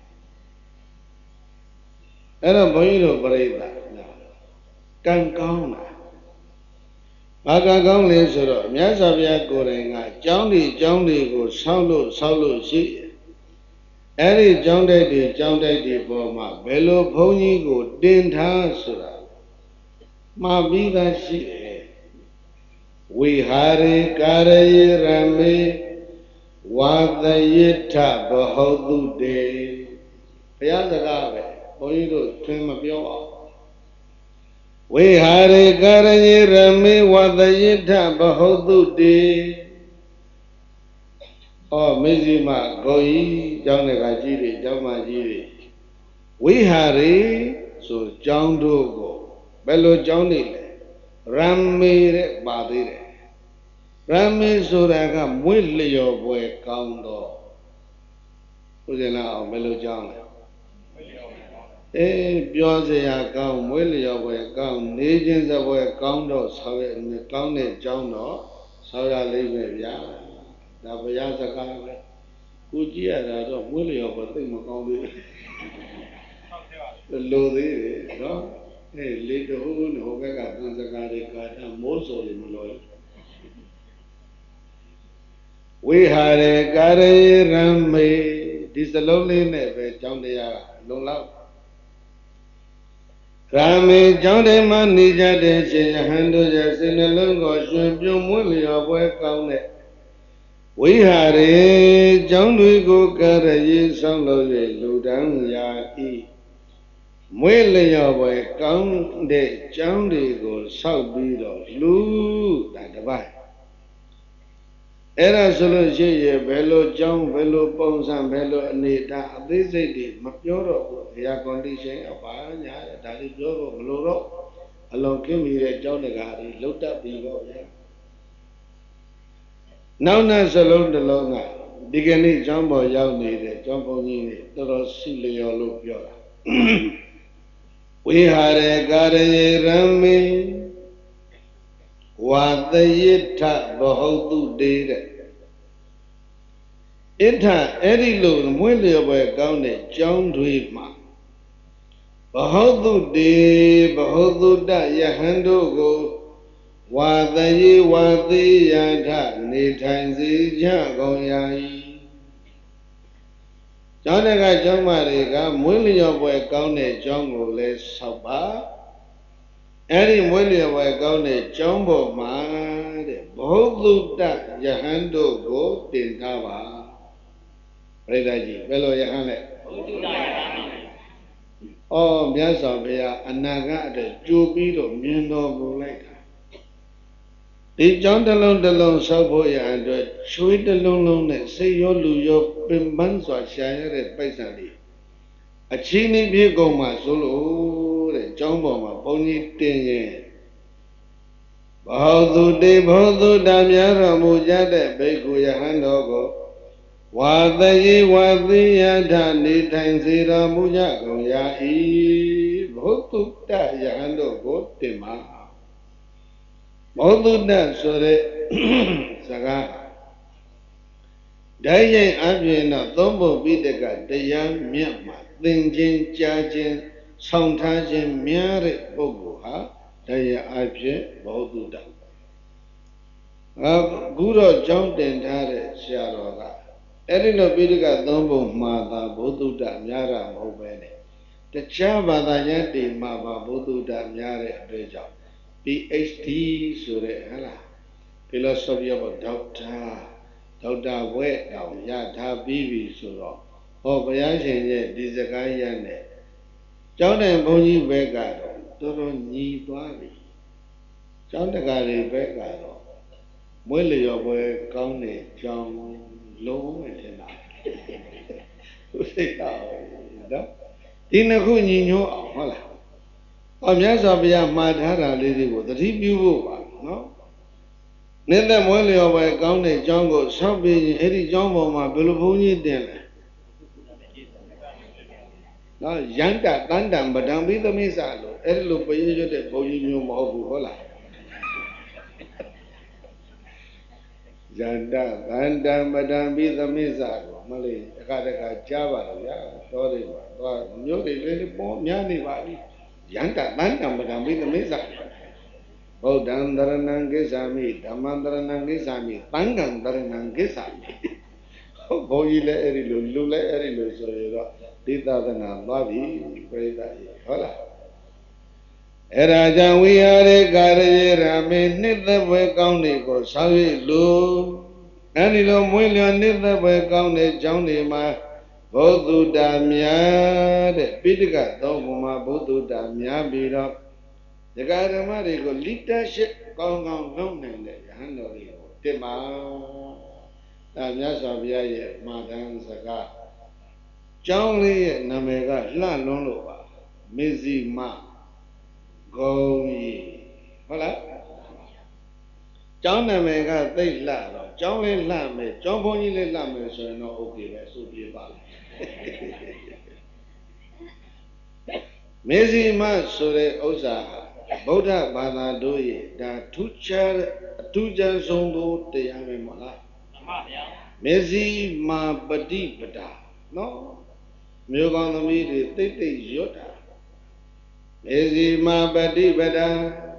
အဲ့တော့ဘုန်းကြီးတို့ပြိဿကံကောင်းတာဘာကံကောင်းလဲဆိုတော့မြတ်စွာဘုရားကိုယ်တိုင်ကကျောင်းဒီကျောင်းတွေကိုဆောက်လို့ဆောက်လို့ရှိအဲ့ဒီကျောင်းတိုက်တွေကျောင်းတိုက်တွေပေါ်မှာဘယ်လိုဘုန်းကြီးကိုတင်ထားဆိုတာမှားပြီးသားရှိတယ်ဝိဟာရေကာရယေရမေဝါသယိထဘဟုတုတေဘုရားစကားပဲဘုန်းကြီးတို့သင်မပြောအောင်ဝိဟာရေကာရယေရမေဝါသယိထဘဟုတုတေဩမေဇိမဂုံကြီးကျောင်းတကာကြီးတွေကျောင်းမကြီးတွေဝိဟာရေဆိုကျောင်းတို့ကိုဘယ်လိုကျောင်းနေလဲရမ္မေတဲ့ပါသေးတယ်ရမ္မေဆိုတာကမွေးလျော်ပွဲကောင်းတော့ဥစဉ်လာအောင်ဘယ်လိုကျောင်းလဲအေးပြောစရာကောင်းမွေးလျော်ပွဲကောင်းနေခြင်းစပွဲကောင်းတော့ဆောက်ရကောင်းတဲ့ကျောင်းတော့ဆောက်ရလိမ့်မယ်ဗျာဒါဘုရားစကားပဲကိုကြည့်ရတာတော့မွေးလျော်ပွဲသိမကောင်းသေးဘူးလိုသေးတယ်နော်အေးလေတဟိုးနဲ့ဟိုဘက်ကသံစကားတွေကာတာမိုးစော်တွေမလို့ဝိဟာရေကာရေရမ္မေဒီစလုံးလေးနဲ့ပဲကျောင်းတရားလုံလောက်ရမေကျောင်းထဲမှာနေကြတဲ့ရှင်ယဟန်တို့ရဲ့စိတ်နှလုံးကိုရှင်ပြုံးမွေးလျော်ပွဲကောင်းတဲ့ဝိဟာရေကျောင်းတွေကိုကာရရေဆောင်လို့၍လူတန်းရာဤမွေးလျော်ပွဲကောင်းတဲ့ကျောင်းတွေကိုဆောက်ပြီးတော့လူတာတပိုင်းအဲ့ဒါဆိုလို့ရှိရင်ဘယ်လိုကျောင်းဘယ်လိုပုံစံဘယ်လိုအနေအထားအသေးစိတ်တွေမပြောတော့ဘူး air condition အပါညာဒါတွေပြောတော့မလို့တော့အလုံးကင်းပြီးတဲ့ကျောင်းတကာတွေလုတ်တက်ပြီးတော့ဗျာနောက်နောက်စလုံးတစ်လုံးကဒီကနေ့ကျောင်းပေါ်ရောက်နေတဲ့ကျောင်းဘုန်းကြီးတွေတော်တော်ရှိလျော်လို့ပြောတာဝိဟာရေကာရေရမ္မေဝါသယိထဘဟုတုတေတဲ့ဣထအဲ့ဒီလိုမွေးလျော်ပွဲကောင်းတဲ့ကျောင်းတွေမှာဘဟုတုတေဘဟုတုတယဟန်တို့ကိုဝါသယေဝါသေယထနေထိုင်စေကြကုန်ရာ၏ကျောင်းတကကျောင်းမတွေကမွေးလျော်ပွဲကောင်းတဲ့ကျောင်းကိုလည်းဆောက်ပါအဲ့ဒီမွေးလျော်ပွဲကောင်းတဲ့ကျောင်းပေါ်မှာတဲ့ဘဟုတုတယဟန်တို့ကိုတင်ထားပါပြိဿကြီးဘယ်လိုယဟန်လဲဘဟုတုတယဟန်ဩမြတ်စွာဘုရားအနာဂတ်အတွက်ကြိုးပြီးတော့မြင်တော်မူလိုက်တာဒီကျောင်းတစ်လုံးတစ်လုံးဆောက်ဖို့ရအတွက်ချွေးတစ်လုံးလုံးနဲ့စိတ်ရောလူရောပင်ပန်းစွာရှာရတဲ့ပိုက်ဆံတွေအချင်းကြီးပြေကုန်မှဆိုလို့တဲ့ကျောင်းပေါ်မှာဘုန်းကြီးတင်ရင်ဘောဓုတေဘောဓုတများတော်မူကြတဲ့ဘိက္ခုယဟန်တော်ကိုဝါသယေဝါသေယထနေထိုင်စေတော်မူကြကုန်ရာ၏ဘုသုတ္တယဟန်တို့ကိုတင်ပါဘောဓုတ္တဆိုတဲ့စကားဓာတ်ရိုက်အပြင်တော့သုံးဖို့ပြီးတဲ့ကတရားမြတ်မှာသင်ခြင်းကြားခြင်းဆောင်ထားခြင်းများတဲ့ပုဂ္ဂိုလ်ဟာဓာတ်ရိုက်အပြင်ဘောဓုတ္တအခုတော့ကြောင်းတင်ထားတဲ့ဆရာတော်ကအဲ့ဒီလိုပြီးတဲ့ကသုံးဖို့မှာသာဘောဓုတ္တများတာမဟုတ်ပဲနဲ့တခြားဘာသာရပ်တွေမှာပါဘောဓုတ္တများတဲ့အတွက်ကြောင့်PhD ဆိုတဲ့ဟဲ့လား philosophy of doctor doctor wet down yata bibi so hor baya shin ye di sakai yan ne chow den bong ji be ka do to nyi twa bi chow ta ka ri be ka do mwe le yo bwe kaung ne chow long me tin da ho sai ta do di na khu nyi nyo aw ho la hor mya sa bya ma tha da le di ko thati pyu pho ba noနေတဲ့မွေးလျော်ပဲကောင်းတဲ့အကြောင်းကိုဆောက်ပြီးရင်အဲ့ဒီအကြောင်းပေါ်မှာဘယ်လိုဘုန်းကြီးတင်လဲနော်ရန်တာတန်တံပဒံပိသမိစ္ဆာလို့အဲ့ဒီလိုပရိရွတ်တဲ့ဘုန်းကြီးမျိုးမဟုတ်ဘူးဟုတ်လားရန်တာတန်တံပဒံပိသမိစ္ဆာကိုမလေးအခါတခါကြားပါလို့ဗျာတော်တယ်ပါတော့မျိုးတွေလေးပေါ်များနေပါပြီရန်တာတန်တံပဒံပိသမိစ္ဆာဗုဒ္ဓံတရဏံကိစ္ဆာမိဓမ္မံတရဏံကိစ္ဆာမိသံဃံတရဏံကိစ္ဆာမိဟုတ်ဘုန်းကြီးလည်းအဲ့ဒီလိုလူလည်းအဲ့ဒီလိုဆိုရတော့ဒီသာသနာသွားပြီပြိဿရေဟုတ်လားအဲ့ဒါကြောင့်ဝိဟာရေကာရေရမေနှစ်သက်ပဲကောင်းတဲ့ကိုဆောက်ရလို့အဲ့ဒီလိုမွေးလျော်နှစ်သက်ပဲကောင်းတဲ့ကျောင်းတွေမှာဘုဒ္ဓတာများတဲ့ပိဋကသုံးခုမှာဘုဒ္ဓတာများပြီးတော့ဒကာဓမ္မတွေကို leadership ကောင်းကောင်းလုပ်နိုင်တဲ့ယဟန်တော်တွေကိုတင်ပါဒါမြတ်စွာဘုရားရဲ့မာတန်စကားကျောင်းလေးရဲ့နာမည်ကလှလွန်းလို့ပါမေဇိမဂုံကြီးဟုတ်လားကျောင်းနာမည်ကသိလှတော့ကျောင်းလေးလှမယ်ကျောင်းဘုန်းကြီးလေးလှမယ်ဆိုရင်တော့ okay ပဲဆိုပြပါလားမေဇိမဆိုတဲ့ဥစ္စာဗုဒ္ဓဘာသာတို့ရဲ့ဒါထူးခြားအထူးခြားဆုံးသောတရားပဲမဟုတ်လားမှန်ပါဗျာမေဇိမာပฏิပဒါနော်မြို့ကောင်းသမီးတွေတိတ်တိတ်ရွတ်တာမေဇိမာပฏิပဒါ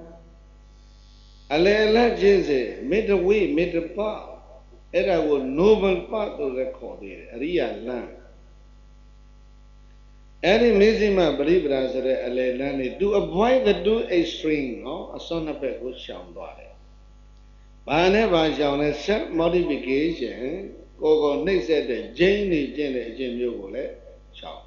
အလေလက်ချင်းစေမေတ္တဝိမေတ္တပအဲ့ဒါကို noble path လို့လည်းခေါ်သေးတယ်အရိယာလမ်းအဲ့ဒီမေဇိမပရိပဒါဆိုတဲ့အလယ်လမ်းနေ to avoid the two extreme နော်အစွန်းနှစ်ဘက်ကိုရှောင်သွားတယ်။ဘာနဲ့ဘာရှောင်လဲ self modification ကိုယ်ကိုနှိပ်စက်တဲ့ဂျိန်းနေကျင့်တဲ့အကျင့်မျိုးကိုလည်းရှောင်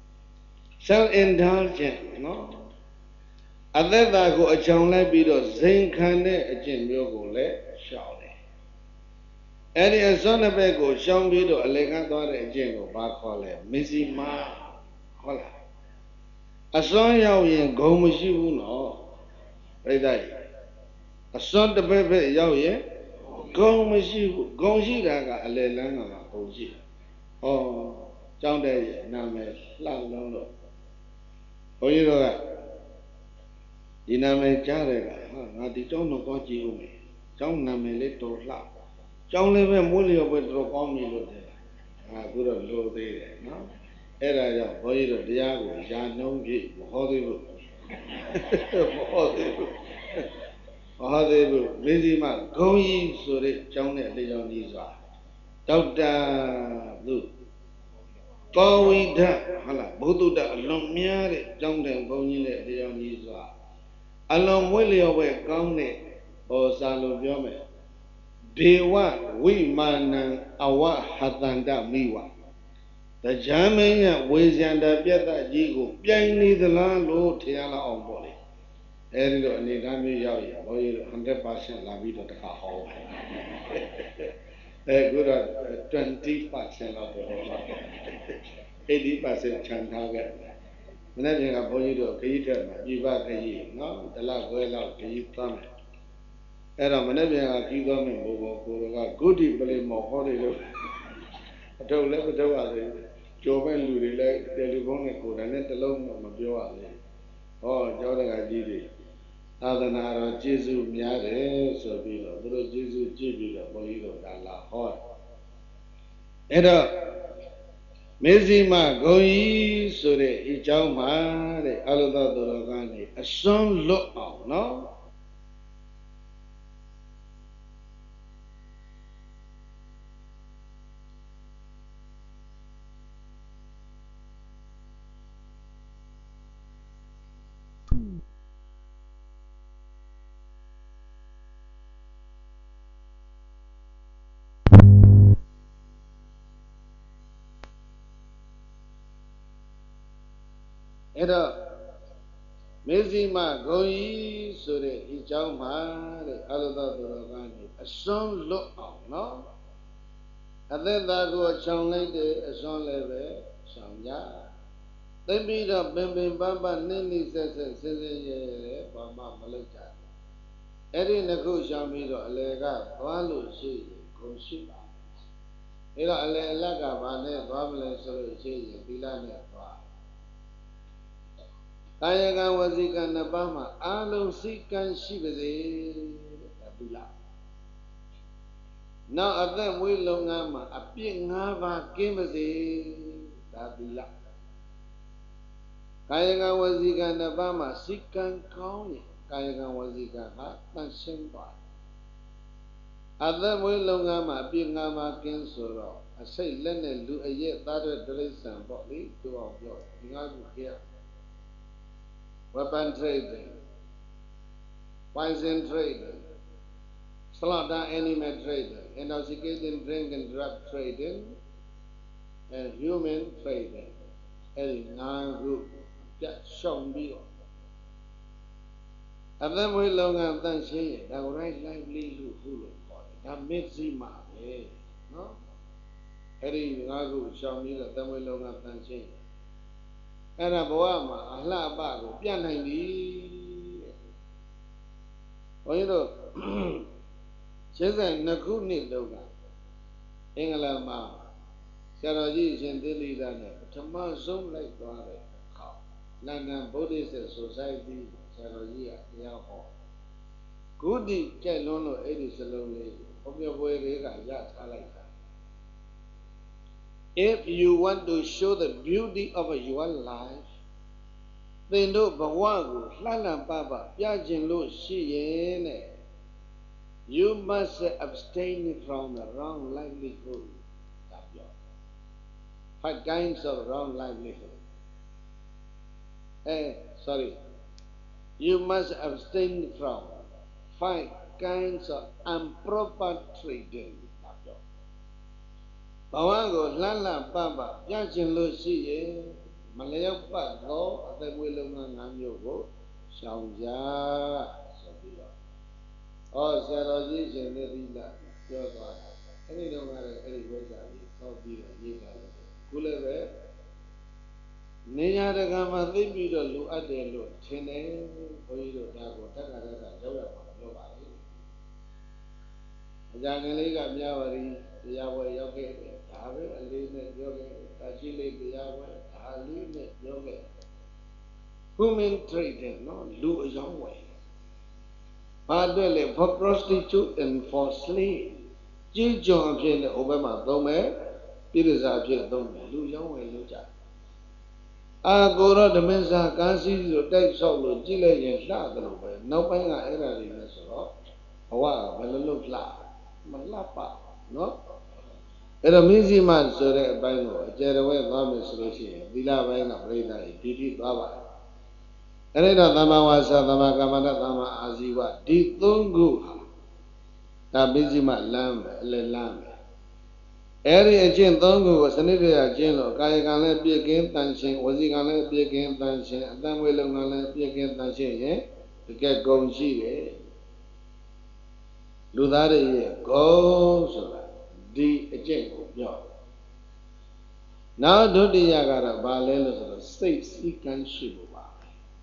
self indulgent နော်အသက်တာကိုအချောင်လိုက်ပြီးတော့ဇိမ်ခံတဲ့အကျင့်မျိုးကိုလည်းရှောင်တယ်။အဲ့ဒီအစွန်းနှစ်ဘက်ကိုရှောင်ပြီးတော့အလယ်ကသွားတဲ့အကျင့်ကိုဘာခေါ်လဲမေဇိမာဟုတ်လားအစွမ်းရောက်ရင်ဂုံမရှိဘူးနော်ပြိဿကြီးအစွမ်းတစ်ဖက်ဖက်ရောက်ရင်ဂုံမရှိဘူးဂုံရှိတာကအလယ်လန်းကမှာဂုံရှိတယ်ဟောကျောင်းတဲ့ရဲ့နာမည်လှလုံးတော့ဘုန်းကြီးတို့ကဒီနာမည်ကြားတယ်ကဟာငါဒီကျောင်းတော့သွားကြည့်ဦးမယ်ကျောင်းနာမည်လေးတော်လှကျောင်းလေးပဲမိုးလျော်ပဲတော်ကောင်းပြီလို့တဲ့ဟာအခုတော့လိုသေးတယ်နော်အဲ့ဒါကြောင့်ဘုန်းကြီးတို့တရားကိုယာနှုံးပြည့်မဟောသေးဘူးမဟောသေးဘူးမဟောသေးဘူးမေဇိမဂုံကြီးဆိုတဲ့ကျောင်းနဲ့လေကြောင်းကြီးစွာဒေါက်တာသူကောဝိဒဟုတ်လားဘုဒ္ဓတအလွန်များတဲ့ကျောင်းတဲ့ဘုန်းကြီးနဲ့လေကြောင်းကြီးစွာအလွန်မွေးလျော်ပဲကောင်းတဲ့ဟောစာလို့ပြောမယ်ဒေဝဝိမာနံအဝဟတန္တမိဝတရားမင်းရဲ့ဝေဇန္တာပြတ်တကြီးကိုပြိုင်နေသလားလို့ထင်ရလောက်အောင်ပေါ့လေအဲဒီလိုအနေအထားမျိုးရောက်ရင်ဘုန်းကြီးတို့ one hundred percent လာပြီးတော့တခါဟောပါအဲခုတော့ twenty percent လောက်တော့ဟောပါeighty percent ချန်ထားခဲ့မနေ့ကဘုန်းကြီးတို့ခရီးထွက်မှာပြပခရီးနော်တလခွဲလောက်ခရီးသွားမယ်အဲ့တော့မနေ့ကခရီးသွားမယ်ဘိုးဘိုးကိုကဂုတိပလိမောဟောတယ်လို့အထုတ်လည်းမထုတ်ရသေးဘူးကြော်မဲ့လူတွေလည်းတယ်လီဖုန်းနဲ့ကိုယ်တိုင်နဲ့တစ်လုံးမပြောရသေးဟောကျောင်းတကာကြီးတွေသာသနာတော်ကျေးဇူးများတယ်ဆိုပြီးတော့သူတို့ကျေးဇူးကြည့်ပြီးတော့ဘုန်းကြီးတို့ဒါလာဟောအဲ့တော့မေဇိမဂုံကြီးဆိုတဲ့အကြောင်းမှာတဲ့အလုသသူတော်ကနေအစွန်းလွတ်အောင်နော်အဲ့တော့မေဇိမဂုံကြီးဆိုတဲ့ဒီเจ้าမှာတဲ့အလုသောသူတော်ကနေအစွန်းလွတ်အောင်နော်အသက်သားကိုချောင်လိုက်တဲ့အစွန်းလည်းပဲချောင်ကြသိပြီးတော့ပင်ပင်ပန်းပန်းနှိမ့်နှိမ့်ဆက်ဆက်စင်စင်ရဲရဲဘာမှမလုပ်ကြအဲ့ဒီနှစ်ခုချောင်ပြီးတော့အလေကသွားလို့ရှိရင်ဂုံရှိပါအဲ့တော့အလေအလတ်ကဘာနဲ့သွားမလဲဆိုလို့ရှိရင်သီလနဲ့သွားကာယကံဝစီကံနှစ်ပါးမှာအာလုံးစိတ်ကံရှိပါစေတဲ့သီလနောက်အသက်မွေးလုပ်ငန်းမှာအပြစ်၅ပါးကင်းပါစေဒါသီလကာယကံဝစီကံနှစ်ပါးမှာစိတ်ကံကောင်းရင်ကာယကံဝစီကံဟာတန်ရှင်းသွားအသက်မွေးလုပ်ငန်းမှာအပြစ်၅ပါးကင်းဆိုတော့အစိတ်လက်နဲ့လူအရက်သားတဲ့တိရစ္ဆာန်ပေါ့လေသူအောင်ပြောဒီငါးခုကြည့်weapon trading, poison trading, slaughter animal trading, intoxicating drink and drug trading, and human trading. အဲ့ဒီငါးခုပြတ်ရှောင်ပြီးတော့အသက်မွေးလုပ်ငန်းတန့်ရှင်းရင်ဒါကို right lively လို့ခုလို့ခေါ်တယ်ဒါမစ်စီမာပဲနော်အဲ့ဒီငါးခုရှောင်ပြီးတော့အသက်မွေးလုပ်ငန်းတန့်ရှင်းအဲ့ဒါဘဝမှာအလှပကိုပြတ်နိုင်ပြီတဲ့ဘုန်းကြီးတို့ရှင်းဆိုင်နှစ်ခုနှစ်တုန်းကအင်္ဂလန်မှာဆရာတော်ကြီးရှင်သီလိဒာနဲ့ပထမဆုံးလိုက်သွားတဲ့အခါလန်ဒန် Buddhist Society ဆရာတော်ကြီးကတရားဟောဂုတိကြိုက်လွန်းလို့အဲ့ဒီစလုံးလေးဘုံပြပွဲတွေကရထားလိုက်တာIf you want to show the beauty of your life, သင်တို့ဘဝကိုလှလှပပပြခြင်းလို့ရှိရင်တဲ့ you must abstain from the wrong livelihood. ဒါပြော Five kinds of wrong livelihood. Eh, sorry. You must abstain from five kinds of improper trading. ဘဝကိုလှလှပပပြခြင်းလို့ရှိရင်မလျောက်ပတ်သောအသက်မွေးလုပ်ငန်း၅မျိုးကိုရှောင်ကြဆိုပြီးတော့ဩဆရာတော်ကြီးရှင်သတိလပြောသွားတာအဲ့ဒီတော့ကလည်းအဲ့ဒီဝိဇ္ဇာကြီးသောက်ပြီးတော့ရေးတာလို့ခုလည်းပဲနေညာတကမှာသိပြီးတော့လိုအပ်တယ်လို့ထင်တယ်ဘုန်းကြီးတို့ဒါကိုတက္ကရာကရောက်ရမှာပြောပါလေအကြံငယ်လေးကမြဝရီတရားဝဲရောက်ခဲ့တယ်ဒါပဲအလေးနဲ့ပြောခဲ့တာရှိလေးတရားဝဲဒါလေးနဲ့ပြောခဲ့ human trading နော်လူအယောင်းဝယ်ဘာအတွက်လဲ for prostitute and for slave ကြီးကြောင်အဖြစ်နဲ့ဟိုဘက်မှာသုံးမယ်ပြည်ရစာအဖြစ်သုံးမယ်လူယောင်းဝယ်လို့ကြအာကိုရောဓမင်းစာကန်းစည်းဆိုတိုက်ဆောက်လို့ကြည့်လိုက်ရင်လှတယ်လို့ပဲနောက်ပိုင်းကအဲ့ဒါတွေလဲဆိုတော့ဘဝကဘယ်လိုလုပ်လှမလှပါနော်အဲ့တော့မိစီမဆိုတဲ့အပိုင်းကိုအကျယ်တော်ဝဲသွားမယ်ဆိုလို့ရှိရင်သီလပိုင်းကပြိဿာကြီးဒီတိသွားပါတယ်အဲ့ဒါသမ္မာဝါစာသမ္မာကမ္မန္တသမ္မာအာဇီဝဒီသုံးခုဟာဒါမိစီမလမ်းပဲအလယ်လမ်းပဲအဲ့ဒီအကျင့်သုံးခုကိုစနစ်တကျကျင့်လို့ကာယကံလည်းပြည့်ကင်းတန်ရှင်းဝစီကံလည်းပြည့်ကင်းတန်ရှင်းအတန်ဝေလုံကံလည်းပြည့်ကင်းတန်ရှင်းရင်တကယ်ဂုဏ်ရှိတယ်လူသားတွေရဲ့ဂုဏ်ဆိုတာဒီအကျင့်ကိုပြောနောက်ဒုတိယကတော့ဘာလဲလို့ဆိုတော့စိတ်စည်းကမ်းရှိဖို့ပါ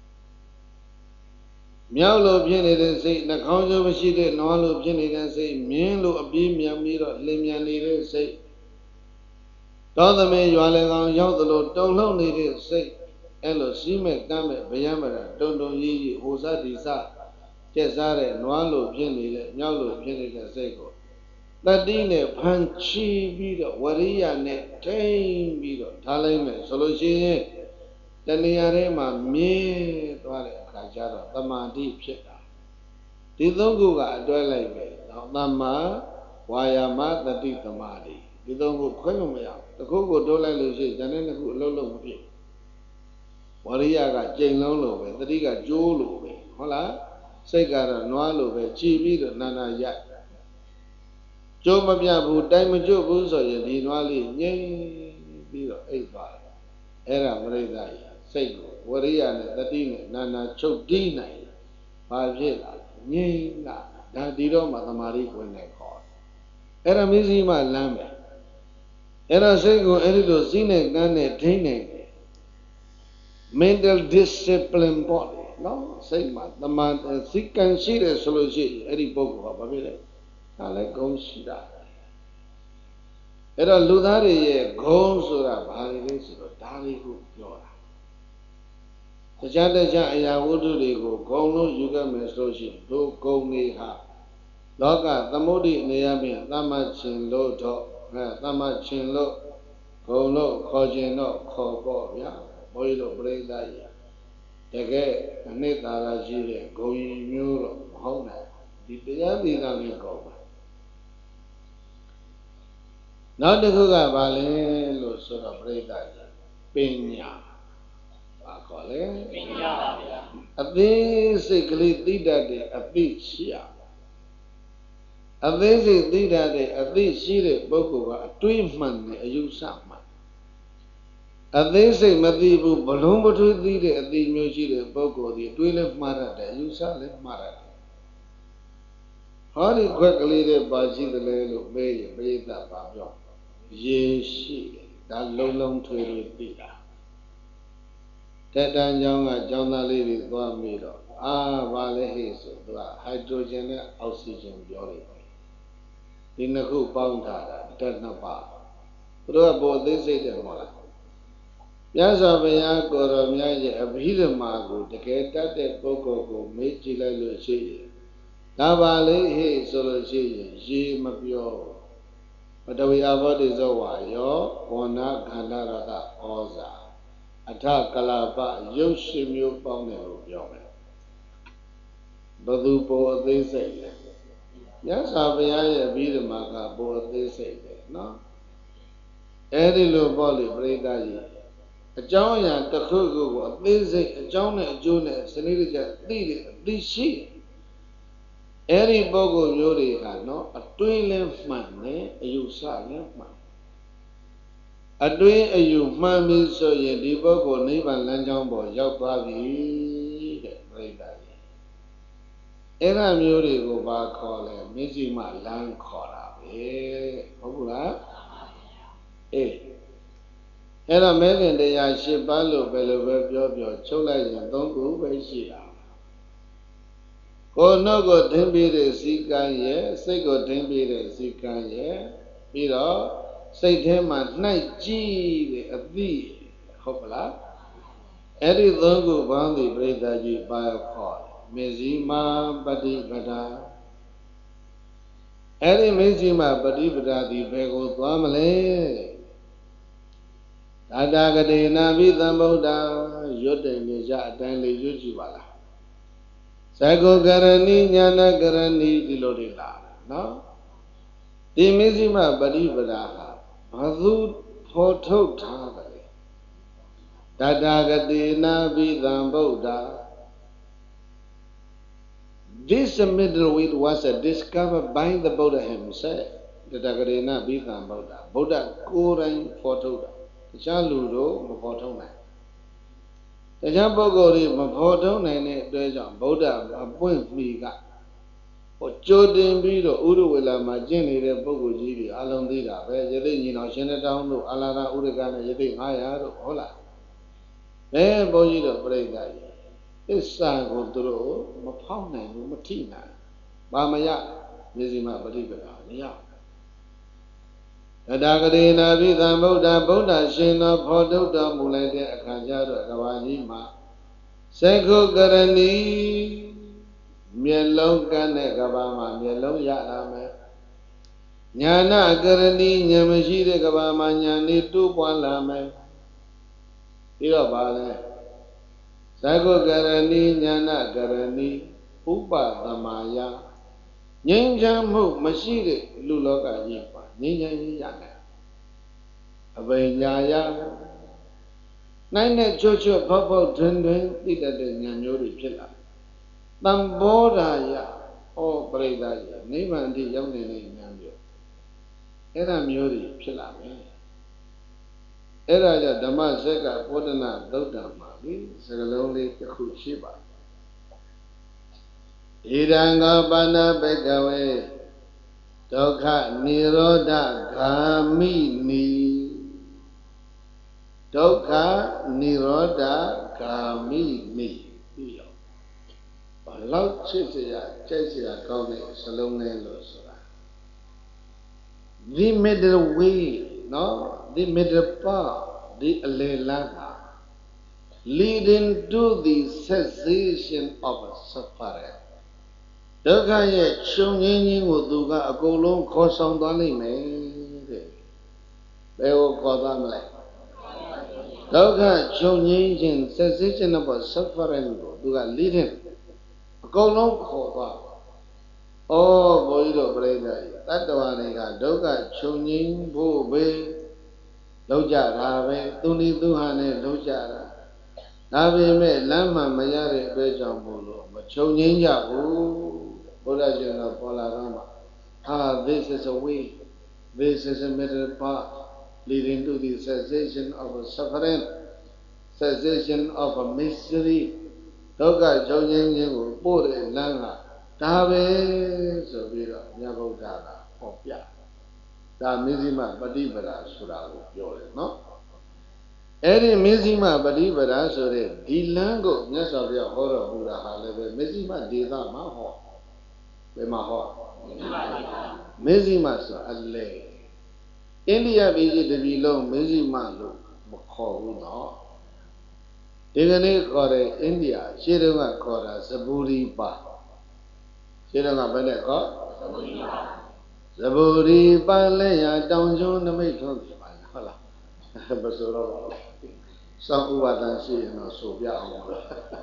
မြောက်လို့ဖြစ်နေတဲ့စိတ်နှာခေါင်းကျိုးမရှိတဲ့နွားလို့ဖြစ်နေတဲ့စိတ်မြင်းလို့အပြေးမြန်ပြီးတော့လင်းမြန်နေတဲ့စိတ်တောသမင်းရွာလေကောင်ရောက်သလိုတုံလှုပ်နေတဲ့စိတ်အဲ့လိုစီးမဲ့ကမ်းမဲ့ဗျံမရာတုံတုံကြီးကြီးဟိုစဒီစကျက်စားတဲ့နွားလို့ဖြစ်နေတဲ့မြောက်လို့ဖြစ်နေတဲ့စိတ်ကိုတတိနဲ့ဖန်ချီပြီးတော့ဝရိယနဲ့ထိမ့်ပြီးတော့ထားလိုက်မယ်ဆိုလို့ရှိရင်တဏှာထဲမှာမြဲသွားတဲ့အခါကျတော့သမာဓိဖြစ်တာဒီသုံးခုကအတွဲလိုက်ပဲနော်သမ္မာဝါယာမတတိသမာဓိဒီသုံးခုခွဲလို့မရဘူးတစ်ခုကိုတိုးလိုက်လို့ရှိရင်ဇန်နဲ့တစ်ခုအလုံးလုံးမဖြစ်ဝရိယကကြိမ်လုံးလို့ပဲတတိကကျိုးလို့ပဲဟုတ်လားစိတ်ကတော့နွားလို့ပဲကြည်ပြီးတော့နာနာရကျိုးမပြဘူးတိုင်မကျွတ်ဘူးဆိုရင်ဒီနွားလေးငြိမ်ပြီးတော့အိပ်သွားတယ်အဲ့ဒါမရိဒ္ဓကြီးစိတ်ကိုဝရိယနဲ့တတိနဲ့နာနာချုပ်တီးနိုင်ဘာဖြစ်လာငြိမ်းလာဒါဒီတော့မှသမာဓိဝင်နေခေါ်အဲ့ဒါမစ္စည်းမလမ်းပဲအဲ့ဒါစိတ်ကိုအဲ့ဒီလိုစိနဲ့ကန်းနဲ့ထိနိုင်တယ် mental discipline ပေါ့နော်စိတ်မှာသမာဓိစိတ်ကံရှိတယ်ဆိုလို့ရှိရင်အဲ့ဒီပုဂ္ဂိုလ်ကဘာဖြစ်လဲဒါလည်းဂုဏ်ရှိတာအဲ့တော့လူသားတွေရဲ့ဂုဏ်ဆိုတာဘာတွေလဲဆိုတော့ဒါတွေကိုပြောတာတခြားတခြားအရာဝတ္ထုတွေကိုဂုဏ်လို့ယူခဲ့မယ်ဆိုလို့ရှိရင်တို့ဂုဏ်တွေဟာလောကသမုဒ္ဒိနေရမြင်သမ္မာချင်းလို့တော့အဲသမ္မာချင်းလို့ဂုဏ်လို့ခေါ်ခြင်းတော့ခေါ်ပေါ့ဗျာဘုန်းကြီးတို့ပြိဿကြီးတကယ်အနှစ်သာရရှိတဲ့ဂုဏ်ကြီးမျိုးတော့မဟုတ်နိုင်ဒီတရားသီလလေးကောင်းပါနောက်တစ်ခုကဘာလဲလို့ဆိုတော့ပြိဿကြီးပညာဘာခေါ်လဲပညာပါဗျာအသေးစိတ်ကလေးသိတတ်တဲ့အသိရှိရအသေးစိတ်သိတတ်တဲ့အသိရှိတဲ့ပုဂ္ဂိုလ်ကအတွေးမှန်တဲ့အယူဆမှန်အသေးစိတ်မသိဘူးဘလုံးပထွေးသိတဲ့အသိမျိုးရှိတဲ့ပုဂ္ဂိုလ်ဒီတွေးလဲမှားတတ်တယ်အယူဆလဲမှားတတ်တယ်ဟောဒီခွက်ကလေးတွေပါရှိတယ်လေလို့မေးရင်ပြိဿပါပြောရေရှိတယ်ဒါလုံးလုံးထွေးထွေးသိတာတက်တန်းကျောင်းကကျောင်းသားလေးတွေသွားမိတော့အာဘာလဲဟေ့ဆိုသူကဟိုက်ဒရိုဂျင်နဲ့အောက်ဆီဂျင်ပြောလိုက်တယ်ဒီနှစ်ခုပေါင်းထားတာတက်နှစ်ပါးသူတို့ကပေါ်သိစိတ်တယ်မဟုတ်လားမြတ်စွာဘုရားကိုယ်တော်မြတ်ရဲ့အဘိဓမ္မာကိုတကယ်တတ်တဲ့ပုဂ္ဂိုလ်ကိုမေးကြည့်လိုက်လို့ရှိရင်ဒါပါလေဟေ့ဆိုလို့ရှိရင်ရေမပြောပတဝီအဘောဓိဇောဝါယောဝဏခန္ဓာရတဩဇာအထကလပရုပ်ရှင်မျိုးပေါင်းတယ်လို့ပြောမယ်ဘသူပေါ်အသေးစိတ်လဲမြတ်စွာဘုရားရဲ့အဘိဓမ္မာကပေါ်အသေးစိတ်ပဲနော်အဲ့ဒီလိုပေါ့လေပြိဿကြီးအကြောင်းအရာတစ်ခုခုကိုအသေးစိတ်အကြောင်းနဲ့အကျိုးနဲ့စနစ်တကျသိတယ်အသိရှိအဲ့ဒီပုဂ္ဂိုလ်မျိုးတွေကနော်အတွင်းလဲမှန်တယ်အယူဆလဲမှန်အတွင်းအယူမှန်ပြီဆိုရင်ဒီပုဂ္ဂိုလ်နိဗ္ဗာန်လမ်းကြောင်းပေါ်ရောက်သွားပြီတဲ့ပြိဿကြီးအဲ့ဒါမျိုးတွေကိုဘာခေါ်လဲမစ္စည်းမလမ်းခေါ်တာပဲဟုတ်ဘူးလားအေးအဲ့တော့မဲခင်တရား၈ပါးလို့ဘယ်လိုပဲပြောပြောချုပ်လိုက်ရင်၃ခုပဲရှိတာကိုယ်နှုတ်ကိုထင်းပြီးတဲ့စီကံရဲ့စိတ်ကိုထင်းပြီးတဲ့စီကံရဲ့ပြီးတော့စိတ်ထဲမှာနှိုက်ကြည့်တဲ့အသိဟုတ်ပလားအဲ့ဒီသုံးခုပေါင်းသည်ပြိဿကြီးပါခေါ်မစ္စည်းမပฏิပဒါအဲ့ဒီမစ္စည်းမပฏิပဒါသည်ဘယ်ကိုသွားမလဲသာတာဂတိနာဘိသမ္ဗုဒ္ဓရွတ်တယ်နေကြအတိုင်းလေးရွတ်ကြည့်ပါလားသကုကရဏီညာနာကရဏီဒီလိုတွေလာနော်ဒီမစ္စည်းမပฏิပဒါဟာဘာသူဖော်ထုတ်ထားတယ်တထာဂတိနာဘိသံဗုဒ္ဓ This middle way was discovered by the Buddha himself တထာဂတိနာဘိသံဗုဒ္ဓဗုဒ္ဓကိုယ်တိုင်ဖော်ထုတ်တာတခြားလူတို့မဖော်ထုတ်နိုင်တခြားပုဂ္ဂိုလ်တွေမဖော်ထုတ်နိုင်တဲ့အတွက်ကြောင့်ဗုဒ္ဓအပွင့်မိကဟိုကြိုတင်ပြီးတော့ဥရဝေလာမှာကျင့်နေတဲ့ပုဂ္ဂိုလ်ကြီးတွေအလုံးသေးတာပဲယသိညီတော်ရှင်တောင်းတို့အလာရဥရကနဲ့ယသိ၅ရာတို့ဟုတ်လားအဲဘုန်းကြီးတို့ပြိဿကြီးသစ္စာကိုသူတို့မဖောက်နိုင်ဘူးမထိနိုင်ဘာမရမျက်စိမှပฏิပဒါမရတထာဂတိနာဘိသံဗုဒ္ဓဗုဒ္ဓရှင်တော်ဖော်ထုတ်တော်မူလိုက်တဲ့အခါကျတော့ကဘာကြီးမှာသက္ခုကရဏီမျက်လုံးကန်းတဲ့ကဘာမှာမျက်လုံးရလာမယ်ညာနာကရဏီဉာဏ်မရှိတဲ့ကဘာမှာဉာဏ်လေးတိုးပွားလာမယ်ပြီးတော့ပါလဲသက္ခုကရဏီညာနာကရဏီဥပသမာယငြိမ်းချမ်းမှုမရှိတဲ့လူလောကကြီးပါငြိမ်းချမ်းရေးရမယ်အဘိညာယနိုင်တဲ့ချွတ်ချွတ်ဖောက်ဖောက်တွင်တွင်သိတတ်တဲ့ဉာဏ်မျိုးတွေဖြစ်လာသံဘောဓာယဩပရိသတ်ယနိဗ္ဗာန်အထိရောက်နေတဲ့ဉာဏ်မျိုးအဲ့ဒါမျိုးတွေဖြစ်လာမယ်အဲ့ဒါကြောင့်ဓမ္မစက္ကပောဒနာသုတ်တံမှာဒီစကလုံးလေးတစ်ခုရှိပါဣဒံငါပါဏဘဂဝေဒုက္ခនិရောဓဂာမိနိဒုက္ခនិရောဓဂာမိနိပြီးတော့ဘာလို့ချစ်စရာကြိုက်စရာကောင်းတဲ့စလုံးလေးလို့ဆိုတာ the middle way နော် the middle path the အလယ်လမ်းဟာ leading to the cessation of suffering ဒုက္ခရဲ့ချုပ်ငြိမ်းခြင်းကိုသူကအကုန်လုံးခေါ်ဆောင်သွားနိုင်မယ်တဲ့ဘယ်ကိုခေါ်သွားမလဲဒုက္ခချုပ်ငြိမ်းခြင်း cessation of suffering ကိုသူက leading အကုန်လုံးခေါ်သွားဩဘုန်းကြီးတို့ပြိဿကြီးတတ္တဝါတွေကဒုက္ခချုပ်ငြိမ်းဖို့ပဲလောက်ကြတာပဲသူနိသူဟန်နဲ့လောက်ကြတာဒါပေမဲ့လမ်းမှမရတဲ့အတွက်ကြောင့်မို့လို့မချုပ်ငြိမ်းကြဘူးဘုရားရှင်တော်ပေါ်လာတော့မှာ ah this is a way this is a middle path leading to the cessation of suffering cessation of misery ဒုက္ခချုပ်ငြိမ်းခြင်းကိုပို့တဲ့လမ်းကဒါပဲဆိုပြီးတော့မြတ်ဗုဒ္ဓကဟောပြဒါမဇ္ဈိမပฏิပဒါဆိုတာကိုပြောတယ်နော်အဲ့ဒီမဇ္ဈိမပฏิပဒါဆိုတဲ့ဒီလမ်းကိုမြတ်စွာဘုရားဟောတော်မူတာဟာလည်းပဲမဇ္ဈိမဒေသမှာဟောဘယ်မှာဟောမဇ္ဈိမဆိုအလေအိန္ဒိယပြည်ကြီးတစ်ပြည်လုံးမဇ္ဈိမလို့မခေါ်ဘူးနော်ဒီကနေ့ခေါ်တဲ့အိန္ဒိယရှေးတုန်းကခေါ်တာဇဘူရီပါရှင်းတော့ကဘယ်နဲ့ခေါ်ဇဘူရီပန်းလဲရတောင်ကျွန်းနမိတ်ထွန်းပြပါလားဟုတ်လားမဆိုတော့ပါဘူးစောင့်ဥပါဒံရှိရင်တော့ဆိုပြအောင်လို့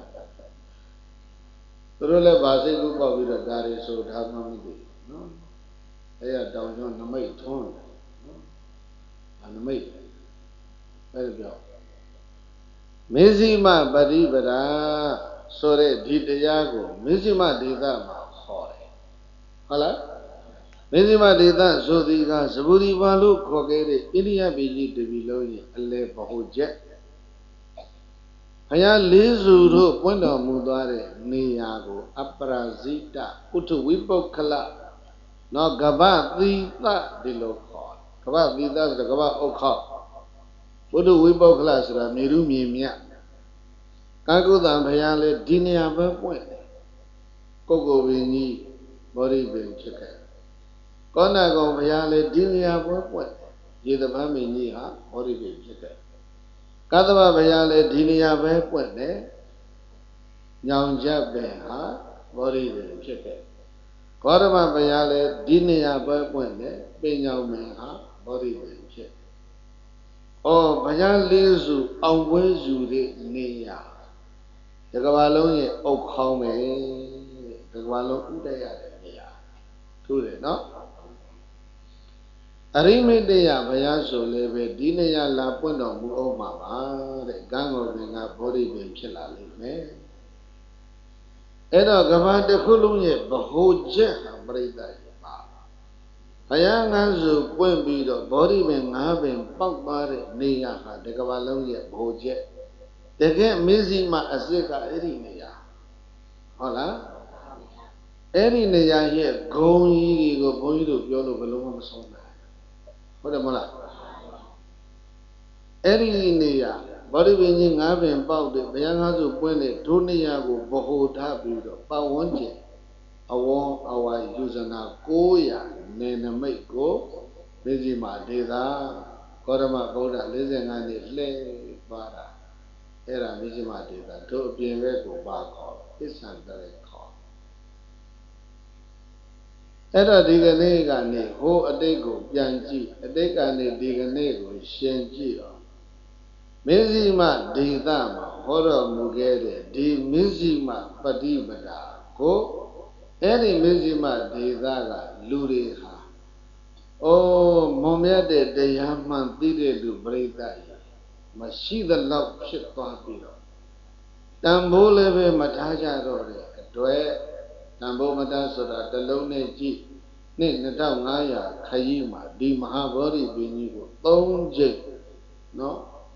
သူတို့လည်းဗာစိတ်ကူပေါက်ပြီးတော့ဒါတွေဆိုထားမှမသိဘူးနော်အဲ့ရတောင်ကျွန်းနမိတ်ထွန်းနော်အနမိတ်အဲ့ဒါပြောမေဇိမပฏิပဒါဆိုတဲ့ဒီတရားကိုမေဇိမဒေသမှာဟုတ်လားမေဇိမဒေသဆိုသည်ကဇဘူရီပါလို့ခေါ်ခဲ့တဲ့အိန္ဒိယပြည်ကြီးတပြည်လုံးရဲ့အလဲဗဟုချက်ဘုရားလေးစုတို့ပွင့်တော်မူသွားတဲ့နေရာကိုအပရာဇိတဥထုဝိပုခလနော်ကဗ္ဗသီသဒီလိုခေါ်ကဗ္ဗသီသဆိုတော့ကဗ္ဗဥက္ခဥထုဝိပုခလဆိုတာမြေရုမြေမြတ်ကာကုသံဘုရားလည်းဒီနေရာပဲပွင့်တယ်ပုဂ္ဂိုလ်ပင်ကြီးဘောဓိပင်ဖြစ်ခဲ့ကောဏဂုံဘုရားလည်းဒီနေရာပွဲပွင့်ရေသဗ္ဗမင်းကြီးဟာဘောဓိပင်ဖြစ်ခဲ့ကသဗ္ဗဘုရားလည်းဒီနေရာပဲပွင့်တယ်ညောင်ချက်ပင်ဟာဘောဓိပင်ဖြစ်ခဲ့ဂေါတမဘုရားလည်းဒီနေရာပဲပွင့်တယ်ပင်ညောင်ပင်ဟာဘောဓိပင်ဖြစ်ဩဘုရားလေးစုအောင်ပွဲယူတဲ့နေရာဒီကမ္ဘာလုံးရဲ့အုတ်ခေါင်းပဲဒီကမ္ဘာလုံးဥတရတဲ့နေရာထူးတယ်နော်အရိမိတယဘုရားဆိုလည်းပဲဒီနေရာလာပွင့်တော်မူအောင်မှာပါတဲ့ကံတော်ပင်ကဘောဓိပင်ဖြစ်လာလိမ့်မယ်အဲ့တော့ကမ္ဘာတစ်ခုလုံးရဲ့ဗဟိုချက်ဟာပြိတ္တရဲ့ပါဘုရားငန်းစုပွင့်ပြီးတော့ဘောဓိပင်ငါးပင်ပေါက်သွားတဲ့နေရာဟာဒီကမ္ဘာလုံးရဲ့ဗဟိုချက်တကယ်မဇ္ဈိမအစစ်ကအဲ့ဒီနေရာဟုတ်လားအဲ့ဒီနေရာရဲ့ဂုံကြီးတွေကိုဘုန်းကြီးတို့ပြောလို့ဘယ်လိုမှမဆုံးနိုင်ဟုတ်တယ်မဟုတ်လားအဲ့ဒီနေရာဘောဓိပင်ကြီးငါးပင်ပေါက်တဲ့ဘုရားငါးစုပွင့်တဲ့ဒုနေရာကိုဗဟိုထားပြီးတော့ပတ်ဝန်းကျင်အဝေါအဝါယူဇနာကိုးရာနေနမိတ်ကိုမဇ္ဈိမဒေသဂေါတမဗုဒ္ဓလေးဆယ်ငါးနှစ်လှည့်ပါတာအဲ့ဒါမဇ္ဈိမဒေသတို့အပြင်ဘက်ကိုပါခေါ်ပစ္စံတရေခေါ်အဲ့တော့ဒီကနေ့ကနေဟိုအတိတ်ကိုပြန်ကြည့်အတိတ်ကနေဒီကနေ့ကိုရှင်ကြည့်တော့မဇ္ဈိမဒေသမှာဟောတော်မူခဲ့တဲ့ဒီမဇ္ဈိမပฏิပဒါကိုအဲ့ဒီမဇ္ဈိမဒေသကလူတွေဟာအိုးမွန်မြတ်တဲ့တရားမှန်သိတဲ့လူပြိဿကြီးမရှိသလောက်ဖြစ်သွားပြီးတော့တန်ဖိုးလည်းပဲမထားကြတော့တဲ့အတွက်တန်ဖိုးမထားဆိုတာတလုံးနဲ့ကြည့်နှစ်နှစ်ထောင်ငါးရာခရီးမှာဒီမဟာဗောဓိပင်ကြီးကိုသုံးကြိမ်နော်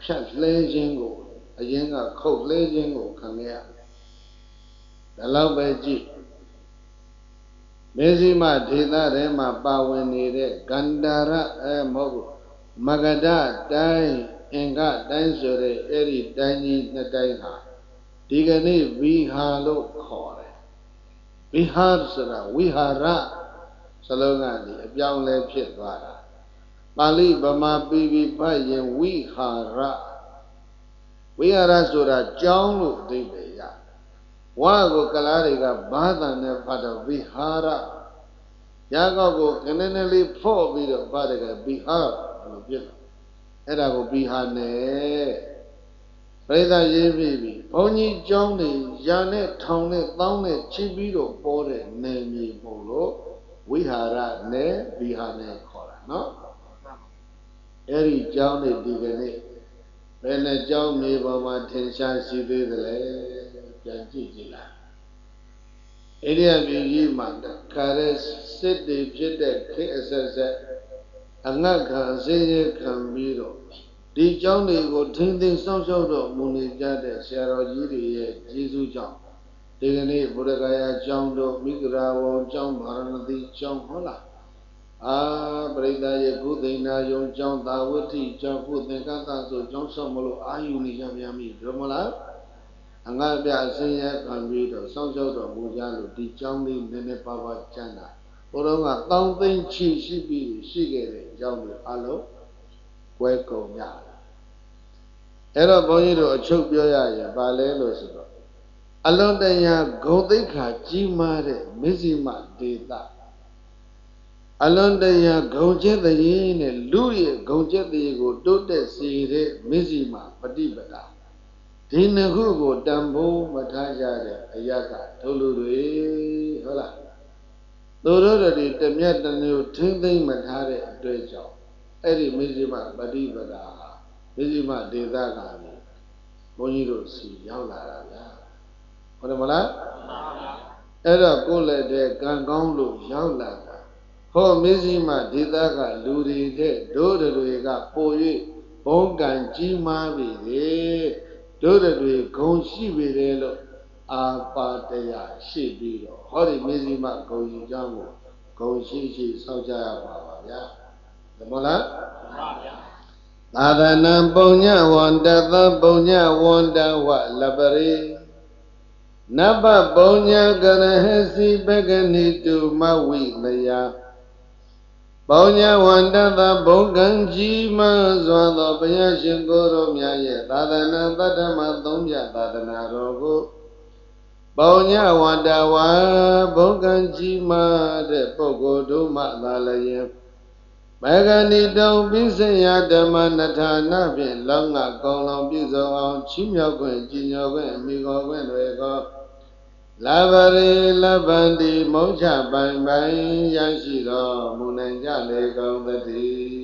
ဖြတ်လှဲခြင်းကိုအရင်ကခုတ်လှဲခြင်းကိုခံရဒါလောက်ပဲကြည့်မေဇိမဒေသထဲမှာပါဝင်နေတဲ့ဂန္ဓာရအဲမဟုတ်ဘူးမဂဓတိုင်းအင်္ဂတိုင်းဆိုတဲ့အဲ့ဒီတိုင်းကြီးနှစ်တိုင်းဟာဒီကနေ့ဝိဟာလို့ခေါ်တယ်ဝိဟာဆိုတာဝိဟာရစလုံးကနေအပြောင်းလဲဖြစ်သွားတာပါဠိဗမာပြည်ပြီးဖတ်ရင်ဝိဟာရဝိဟာရဆိုတာကျောင်းလို့အဓိပ္ပာယ်ရဝါကိုကလားတွေကဘာသာနဲ့ဖတ်တော့ဝိဟာရရာကောက်ကိုခဏနဲ့လေးဖော့ပြီးတော့ဖတ်တယ်ကဝိဟာလို့ပြစ်တယ်အဲ့ဒါကိုဝိဟာနဲ့ပြိဿရေးပြီးပြီဘုန်းကြီးကျောင်းတွေရာနဲ့ထောင်နဲ့တောင်းနဲ့ချစ်ပြီးတော့ပေါ်တဲ့နေမြေမို့လို့ဝိဟာရနဲ့ဝိဟာနဲ့ခေါ်တာနော်အဲ့ဒီကျောင်းတွေဒီကနေ့ဘယ်နဲ့ကျောင်းမြေပေါ်မှာထင်ရှားရှိသေးသလဲပြန်ကြည့်ကြည့်လားအိန္ဒိယပြည်ကြီးမှာခါရဲစစ်တွေဖြစ်တဲ့ခေတ်အဆက်ဆက်အငတ်ခံစေရခံပြီးတော့ဒီကျောင်းတွေကိုထင်းထင်းစောင့်ရှောက်တော့မူနေကြတဲ့ဆရာတော်ကြီးတွေရဲ့ကျေးဇူးကြောင့်ဒီကနေ့ဘုရားဂယာကျောင်းတို့မိဂရာဝံကျောင်းဗာရဏသီကျောင်းဟုတ်လားအာပရိသတ်ရဲ့ကုသိဏယုံကျောင်းသာဝတိကျောင်းကုသင်္ကသဆိုကျောင်းဆောင်မလို့အာယူနေကြပြန်ပြီဘယ်မလားအငါပြအစင်းရဲခံပြီးတော့စောင့်ရှောက်တော်မူကြလို့ဒီကျောင်းလေးနည်းနည်းပါးပါးကျန်တာဘုရားကတောင်းသိမ့်ချီရှိပြီးရှိခဲ့တဲ့ကျောင်းတွေအလုံးကွဲကုန်ကြတယ်အဲ့တော့ဘုန်းကြီးတို့အချုပ်ပြောရရင်ပါလဲလို့ဆိုတော့အလွန်တရာဂုဏ်သိက္ခာကြီးမားတဲ့မဇ္ဈိမဒေသအလွန်တရာဂုံကျက်တရေနဲ့လူရဲ့ဂုံကျက်တရေကိုတိုးတက်စေတဲ့မဇ္ဈိမပฏิပဒါဒီနှစ်ခုကိုတန်ဖိုးမထားကြတဲ့အရာကဒုလူတွေဟုတ်လားသူတို့တွေတမျက်တမျိုးထင်းသိမ့်မထားတဲ့အတွေ့အကြောင်းအဲ့ဒီမဇ္ဈိမပฏิပဒါဟာမဇ္ဈိမဒေသကနေဘုန်းကြီးတို့စီရောက်လာတာဗျာဟုတ်တယ်မလားအဲ့တော့ကိုယ်လည်းတဲ့ကံကောင်းလို့ရောက်လာတာဟောမဇ္ဈိမဒေသကလူတွေတဲ့တို့တွေကပို၍ဘုံကံကြီးမားပြီလေတို့တွေဂုံရှိပြီလေလို့အာပါတရားရှိပြီးတော့ဟောဒီမဇ္ဈိမဂုံကြီးเจ้าကိုဂုံရှိရှိစောင့်ကြရပါပါဗျာဒီမလားမှန်ပါဗျာသာသနာပုညဝန္တသပုညဝန္တဝလပရိနဗ္ဗပုညကရဟစီပကနိတုမဝိလယပုညဝန္တသဘုံကံကြီးမစွာသောဘုရားရှင်ကိုယ်တော်များရဲ့သာသနာတတ္တမသုံးပြသာသနာတော်ကိုပုညဝန္တဝါဘုံကံကြီးမတဲ့ပုဂ္ဂိုလ်တို့မှသာလျင်မဂဏိတုံပိစယဓမ္မနထာနာဖြင့်လောကကောင်းလောင်ပြည့်စုံအောင်ချီးမြှောက်ခွင့်ကြီးညိုခွင့်အမိခေါ်ခွင့်တွေကိုလဘရေလဗန္တိမုံချပိုင်ပိုင်ရရှိတော်မူနိုင်ကြလေကုန်သတည်း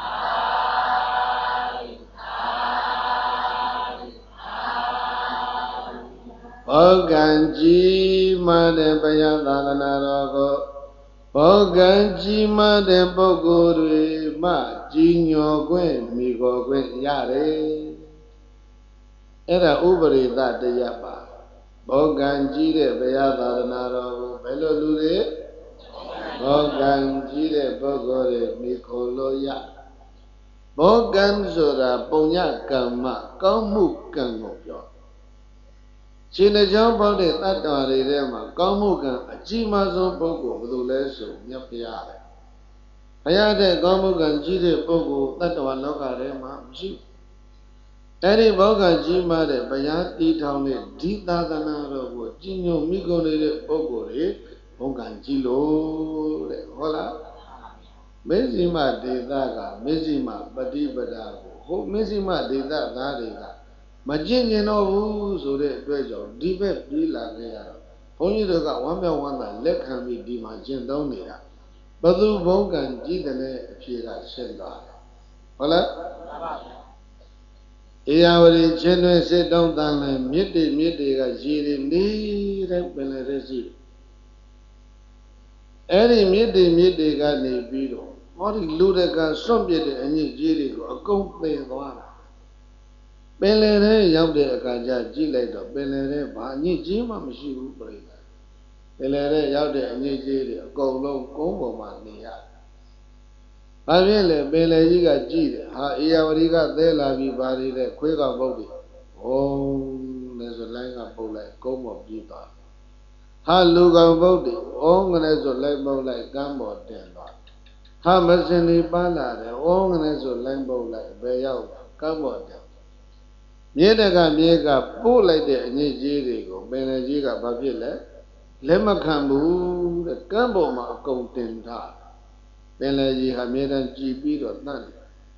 ဘောကံကြီးမာတဲ့ဘုရားသာသနာတော်ကိုဘောကံကြီးမာတဲ့ပုဂ္ဂိုလ်တွေမှကြီးညိုခွင့်မိခေါ်ခွင့်ရတယ်အဲ့ဒါဥပရိသတရားပါဘောကံကြီးတဲ့ဘုရားသာသနာတော်ကိုဘယ်လိုလူတွေဘောကံကြီးတဲ့ပုဂ္ဂိုလ်တွေမိခေါ်လို့ရဘောကံဆိုတာပုံညကမ္မကောင်းမှုကံကိုပြောရှင်တစ်ကြောင်းပေါ့တဲ့တတ္တဝါတွေထဲမှာကောင်းမှုကံအကြီးမားဆုံးပုဂ္ဂိုလ်ဘယ်သူလဲဆိုမြတ်ဘုရားပဲဘုရားတဲ့ကောင်းမှုကံကြီးတဲ့ပုဂ္ဂိုလ်တတ္တဝါလောကထဲမှာမရှိဘူးအဲ့ဒီဘောကံကြီးမားတဲ့ဘုရားတည်ထောင်တဲ့ဒီသာသနာတော်ကိုကြီးညိုမိကုန်နေတဲ့ပုဂ္ဂိုလ်တွေဘောကံကြီးလို့တဲ့ဟုတ်လားမဇ္ဈိမဒေသကမဇ္ဈိမပฏิပဒါကိုဟိုမဇ္ဈိမဒေသသားတွေကမကျင့်ကျင်တော့ဘူးဆိုတဲ့အတွက်ကြောင့်ဒီဘက်ပြေးလာခဲ့ရတော့ဘုန်းကြီးတို့ကဝမ်းမြောက်ဝမ်းသာလက်ခံပြီးဒီမှာကျင့်သုံးနေတာဘသူဘုံကံကြီးတယ်အဖြေကရှင်းသွားတယ်ဟုတ်လားမှန်ပါဗျာဧရာဝတီချင်းတွင်စစ်တုံးတန်လည်းမြစ်တွေမြစ်တွေကရေတွေနေတဲ့ပင်လယ်တွေရှိတယ်အဲ့ဒီမြစ်တွေမြစ်တွေကနေပြီးတော့ဟောဒီလူတကစွန့်ပစ်တဲ့အညစ်အကြေးတွေကိုအကုန်သိမ်းသွားတာင်လယ်ထဲရောက်တဲ့အခါကျကြည့်လိုက်တော့ပင်လယ်ထဲဘာအညစ်အကြေးမှမရှိဘူးပြိဿပင်လယ်ထဲရောက်တဲ့အညစ်အကြေးတွေအကုန်လုံးကုန်းပေါ်မှာနေရဘာဖြစ်လဲပင်လယ်ကြီးကကြည့်တယ်ဟာအေယဝတီကသဲလာပြီးဘာတွေလဲခွေးကပုတ်တယ်ဟောလဲဆိုလိုင်းကပုတ်လိုက်ကုန်းပေါ်ပြေးသွားဟာလူကောင်ပုတ်တယ်ဩငလဲဆိုလိုက်ပုတ်လိုက်ကမ်းပေါ်တင်သွားဟာမစင်နေပန်းလာတယ်ဩငလဲဆိုလိုင်းပုတ်လိုက်ဘယ်ရောက်ကမ်းပေါ်တင်မြေတကမြေကပို့လိုက်တဲ့အညစ်အကြေးတွေကိုပင်လယ်ကြီးကဘာဖြစ်လဲလက်မခံဘူးတဲ့ကမ်းပေါ်မှာအကုန်တင်ထားပင်လယ်ကြီးဟာမြေတန်းကြည်ပြီးတော့တန့်တယ်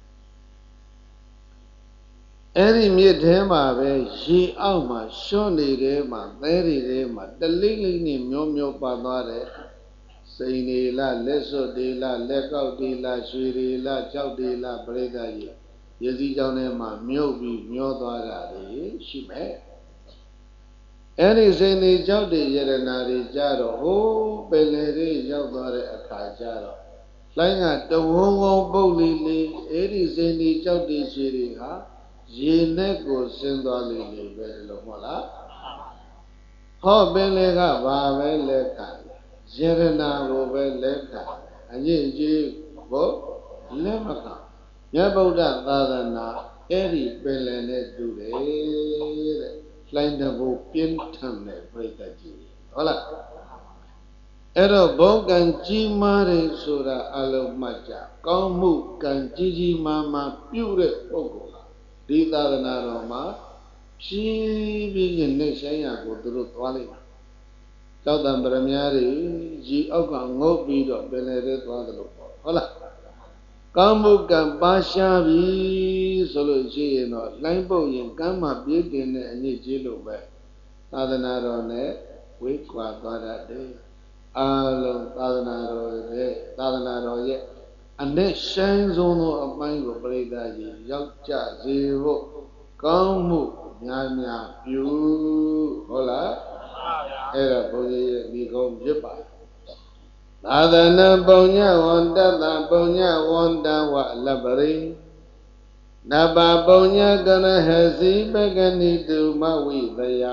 အဲ့ဒီမြစ်ထဲမှာပဲရေအောက်မှာရှွန့်နေတဲ့မှာသဲတွေထဲမှာတလိမ့်လိမ့်နဲ့မျောမျောပါသွားတဲ့စိန်တွေလားလက်စွပ်တွေလားလက်ကောက်တွေလားရွှေတွေလားကြောက်တွေလားပြိဿကြီးရည်စည်းကြောင်းထဲမှာမြုပ်ပြီးမျောသွားတာတွေရှိမဲ့အဲ့ဒီစိန်တွေကြောက်တွေယရနာတွေကြတော့ဟိုးပင်လယ်တွေရောက်သွားတဲ့အခါကျတော့လိုင်းကတဝုံဝုံပုတ်လေးလေးအဲ့ဒီစိန်တွေကြောက်တွေခြေတွေဟာရေနဲ့ကိုဆင်းသွားလေလေပဲလို့မဟုတ်လားဟောပင်လေကဘာပဲလက်ခံယရနာကိုပဲလက်ခံအညစ်အကြေးကိုလက်မခံမြတ်ဗုဒ္ဓသာသနာအဲ့ဒီပင်လေနဲ့တူတယ်တဲ့လှိုင်းတဘိုးပြင်းထန်တဲ့ပြိတ္တကြီးဟုတ်လားအဲ့တော့ဘုံကံကြီးမားတယ်ဆိုတာအလုံးမှတ်ကြကောင်းမှုကံကြီးကြီးမားမားပြုတဲ့ပုဂ္ဂိုလ်ဒီသာသနာတော်မှာဖြည်းဖြည်းချင်းနှိမ့်ဆိုင်ရာကိုသူတို့သွားလိုက်တာကြောက်တံပရမများတွေရေအောက်ကငုတ်ပြီးတော့ပင်လယ်ထဲသွားတယ်လို့ပေါ့ဟုတ်လားကောင်းမှုကံပါရှားပြီဆိုလို့ရှိရင်တော့လိုင်းပုတ်ရင်ကမ်းမှာပြေးတင်တဲ့အညစ်အကြေးလို့ပဲသာသနာတော်နဲ့ဝေးကွာသွားတတ်တယ်အားလုံးသာသနာတော်ရဲ့သာသနာတော်ရဲ့အ내ဆိုင်ဆုံးသောအပိုင်းကိုပြိဿကြီးရောက်ကြစေဖို့ကောင်းမှုများများပြုဟုတ်လားအဲ့ဒါဘုန်းကြီးရဲ့ဒီကုန်းဖြစ်ပါသာသနာပုံညဝန္တတပုံညဝန္တဝလပရိနဘပုံညကရဟစီပကနိတုမဝိတယ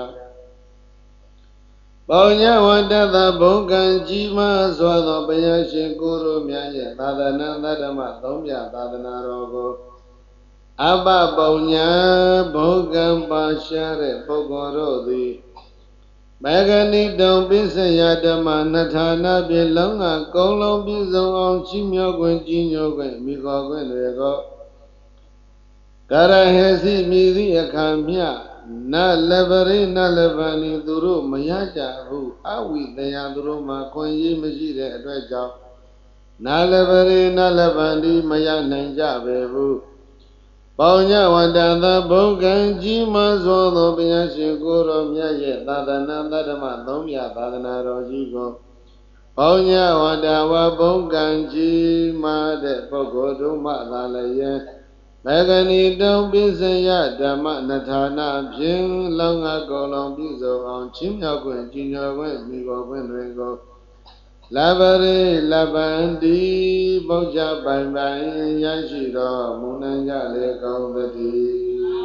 ပုံညဝတ္တသဘုံကံကြီးမားစွာသောဘုရားရှင်ကိုရိုမြတ်ရဲ့သာသနာသတ္တမသုံးပြသာသနာတော်ကိုအပပုံညဘုံကံပါရှားတဲ့ပုဂ္ဂိုလ်တို့သည်မဂဏိတုံပိစယဓမ္မနထာနာဖြင့်လုံးကကုံလုံးပြည့်စုံအောင်ချီးမြှောက်ခွင့်ကြီးညိုခွင့်မိခေါ်ခွင့်တွေကိုကရဟစီမြည်သည့်အခါမြနလပရိနလပန်ဤသူတို့မရကြဘူးအဝိတယသူတို့မှာခွင့်ရမရှိတဲ့အတွက်ကြောင့်နလပရိနလပန်ဤမရနိုင်ကြပေဘူးပေါညဝတ္တသဘုံကံကြီးမားစွာသောဘုရားရှင်ကိုယ်တော်မြတ်ရဲ့သာသနာတ္တမသုံးပြသာသနာတော်ကြီးကိုပေါညဝတ္တဝဘုံကံကြီးမားတဲ့ပုဂ္ဂိုလ်တို့မှသာလည်းမဂဏိတုံပိစယဓမ္မနထာနာဖြင့်လောင်းငါကောလုံးပြည့်စုံအောင်ချင်းမြောက်ခွင့်ကြီးညိုခွင့်မိခေါ်ခွင့်တွေကိုလဘရိလပန္တိဘုရားပိုင်ပိုင်ရရှိတော်မူနိုင်ကြလေကောင်းသတည်း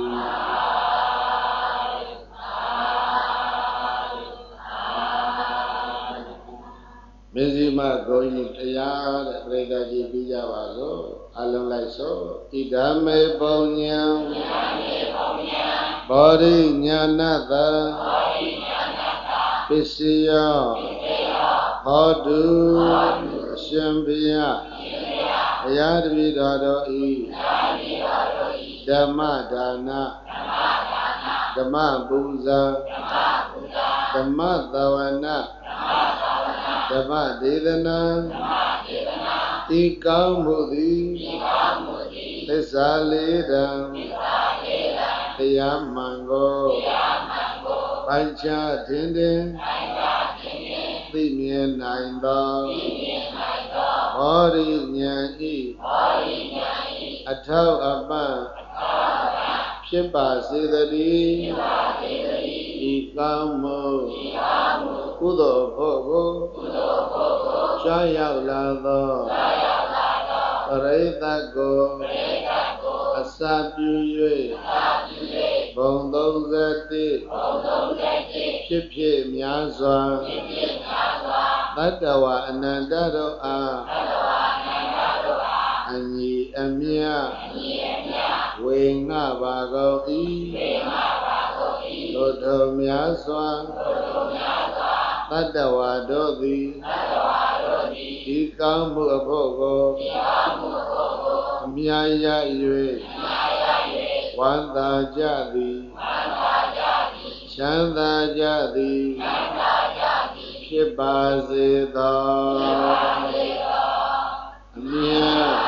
မေဇိမဂုံကြီးတရားတဲ့ပြိဿကြီးပြီးကြပါစို့အလုံးလိုက်စို့ဣဒာမေပုံညာဘောရိညာဏတပစ္စယောဟောတုအရှင်ဘုရားဘုရားတပည့်တော်တို့ဤဓမ္မဒါနဓမ္မပူဇာဓမ္မသဝနာဓမ္မဒေသနာဤကောင်းမှုသည်သစ္စာလေးတံတရားမှန်ကိုပိုင်းခြားထင်ထင်သိမြင်နိုင်သောဟောရိဉာဏ်ဤအထောက်အပံ့ဖြစ်ပါစေတည်းဤကောင်းမှုကုသိုလ်ဖို့ကိုရှားရောက်လာသောပရိသတ်ကိုအစာပြု၍ဘုံသုံးဆယ်တိဖြစ်ဖြစ်များစွာတတ္တဝအနန္တတို့အားအညီအမြဝေငှပါကုန်၏တို့ထုံများစွာတတ္တဝါတို့သည်ဤကောင်းမှုအဖို့ကိုအမြတ်ရ၍ဝန္တာကြသည်ချမ်းသာကြသည်ဖြစ်ပါစေသောအမြတ်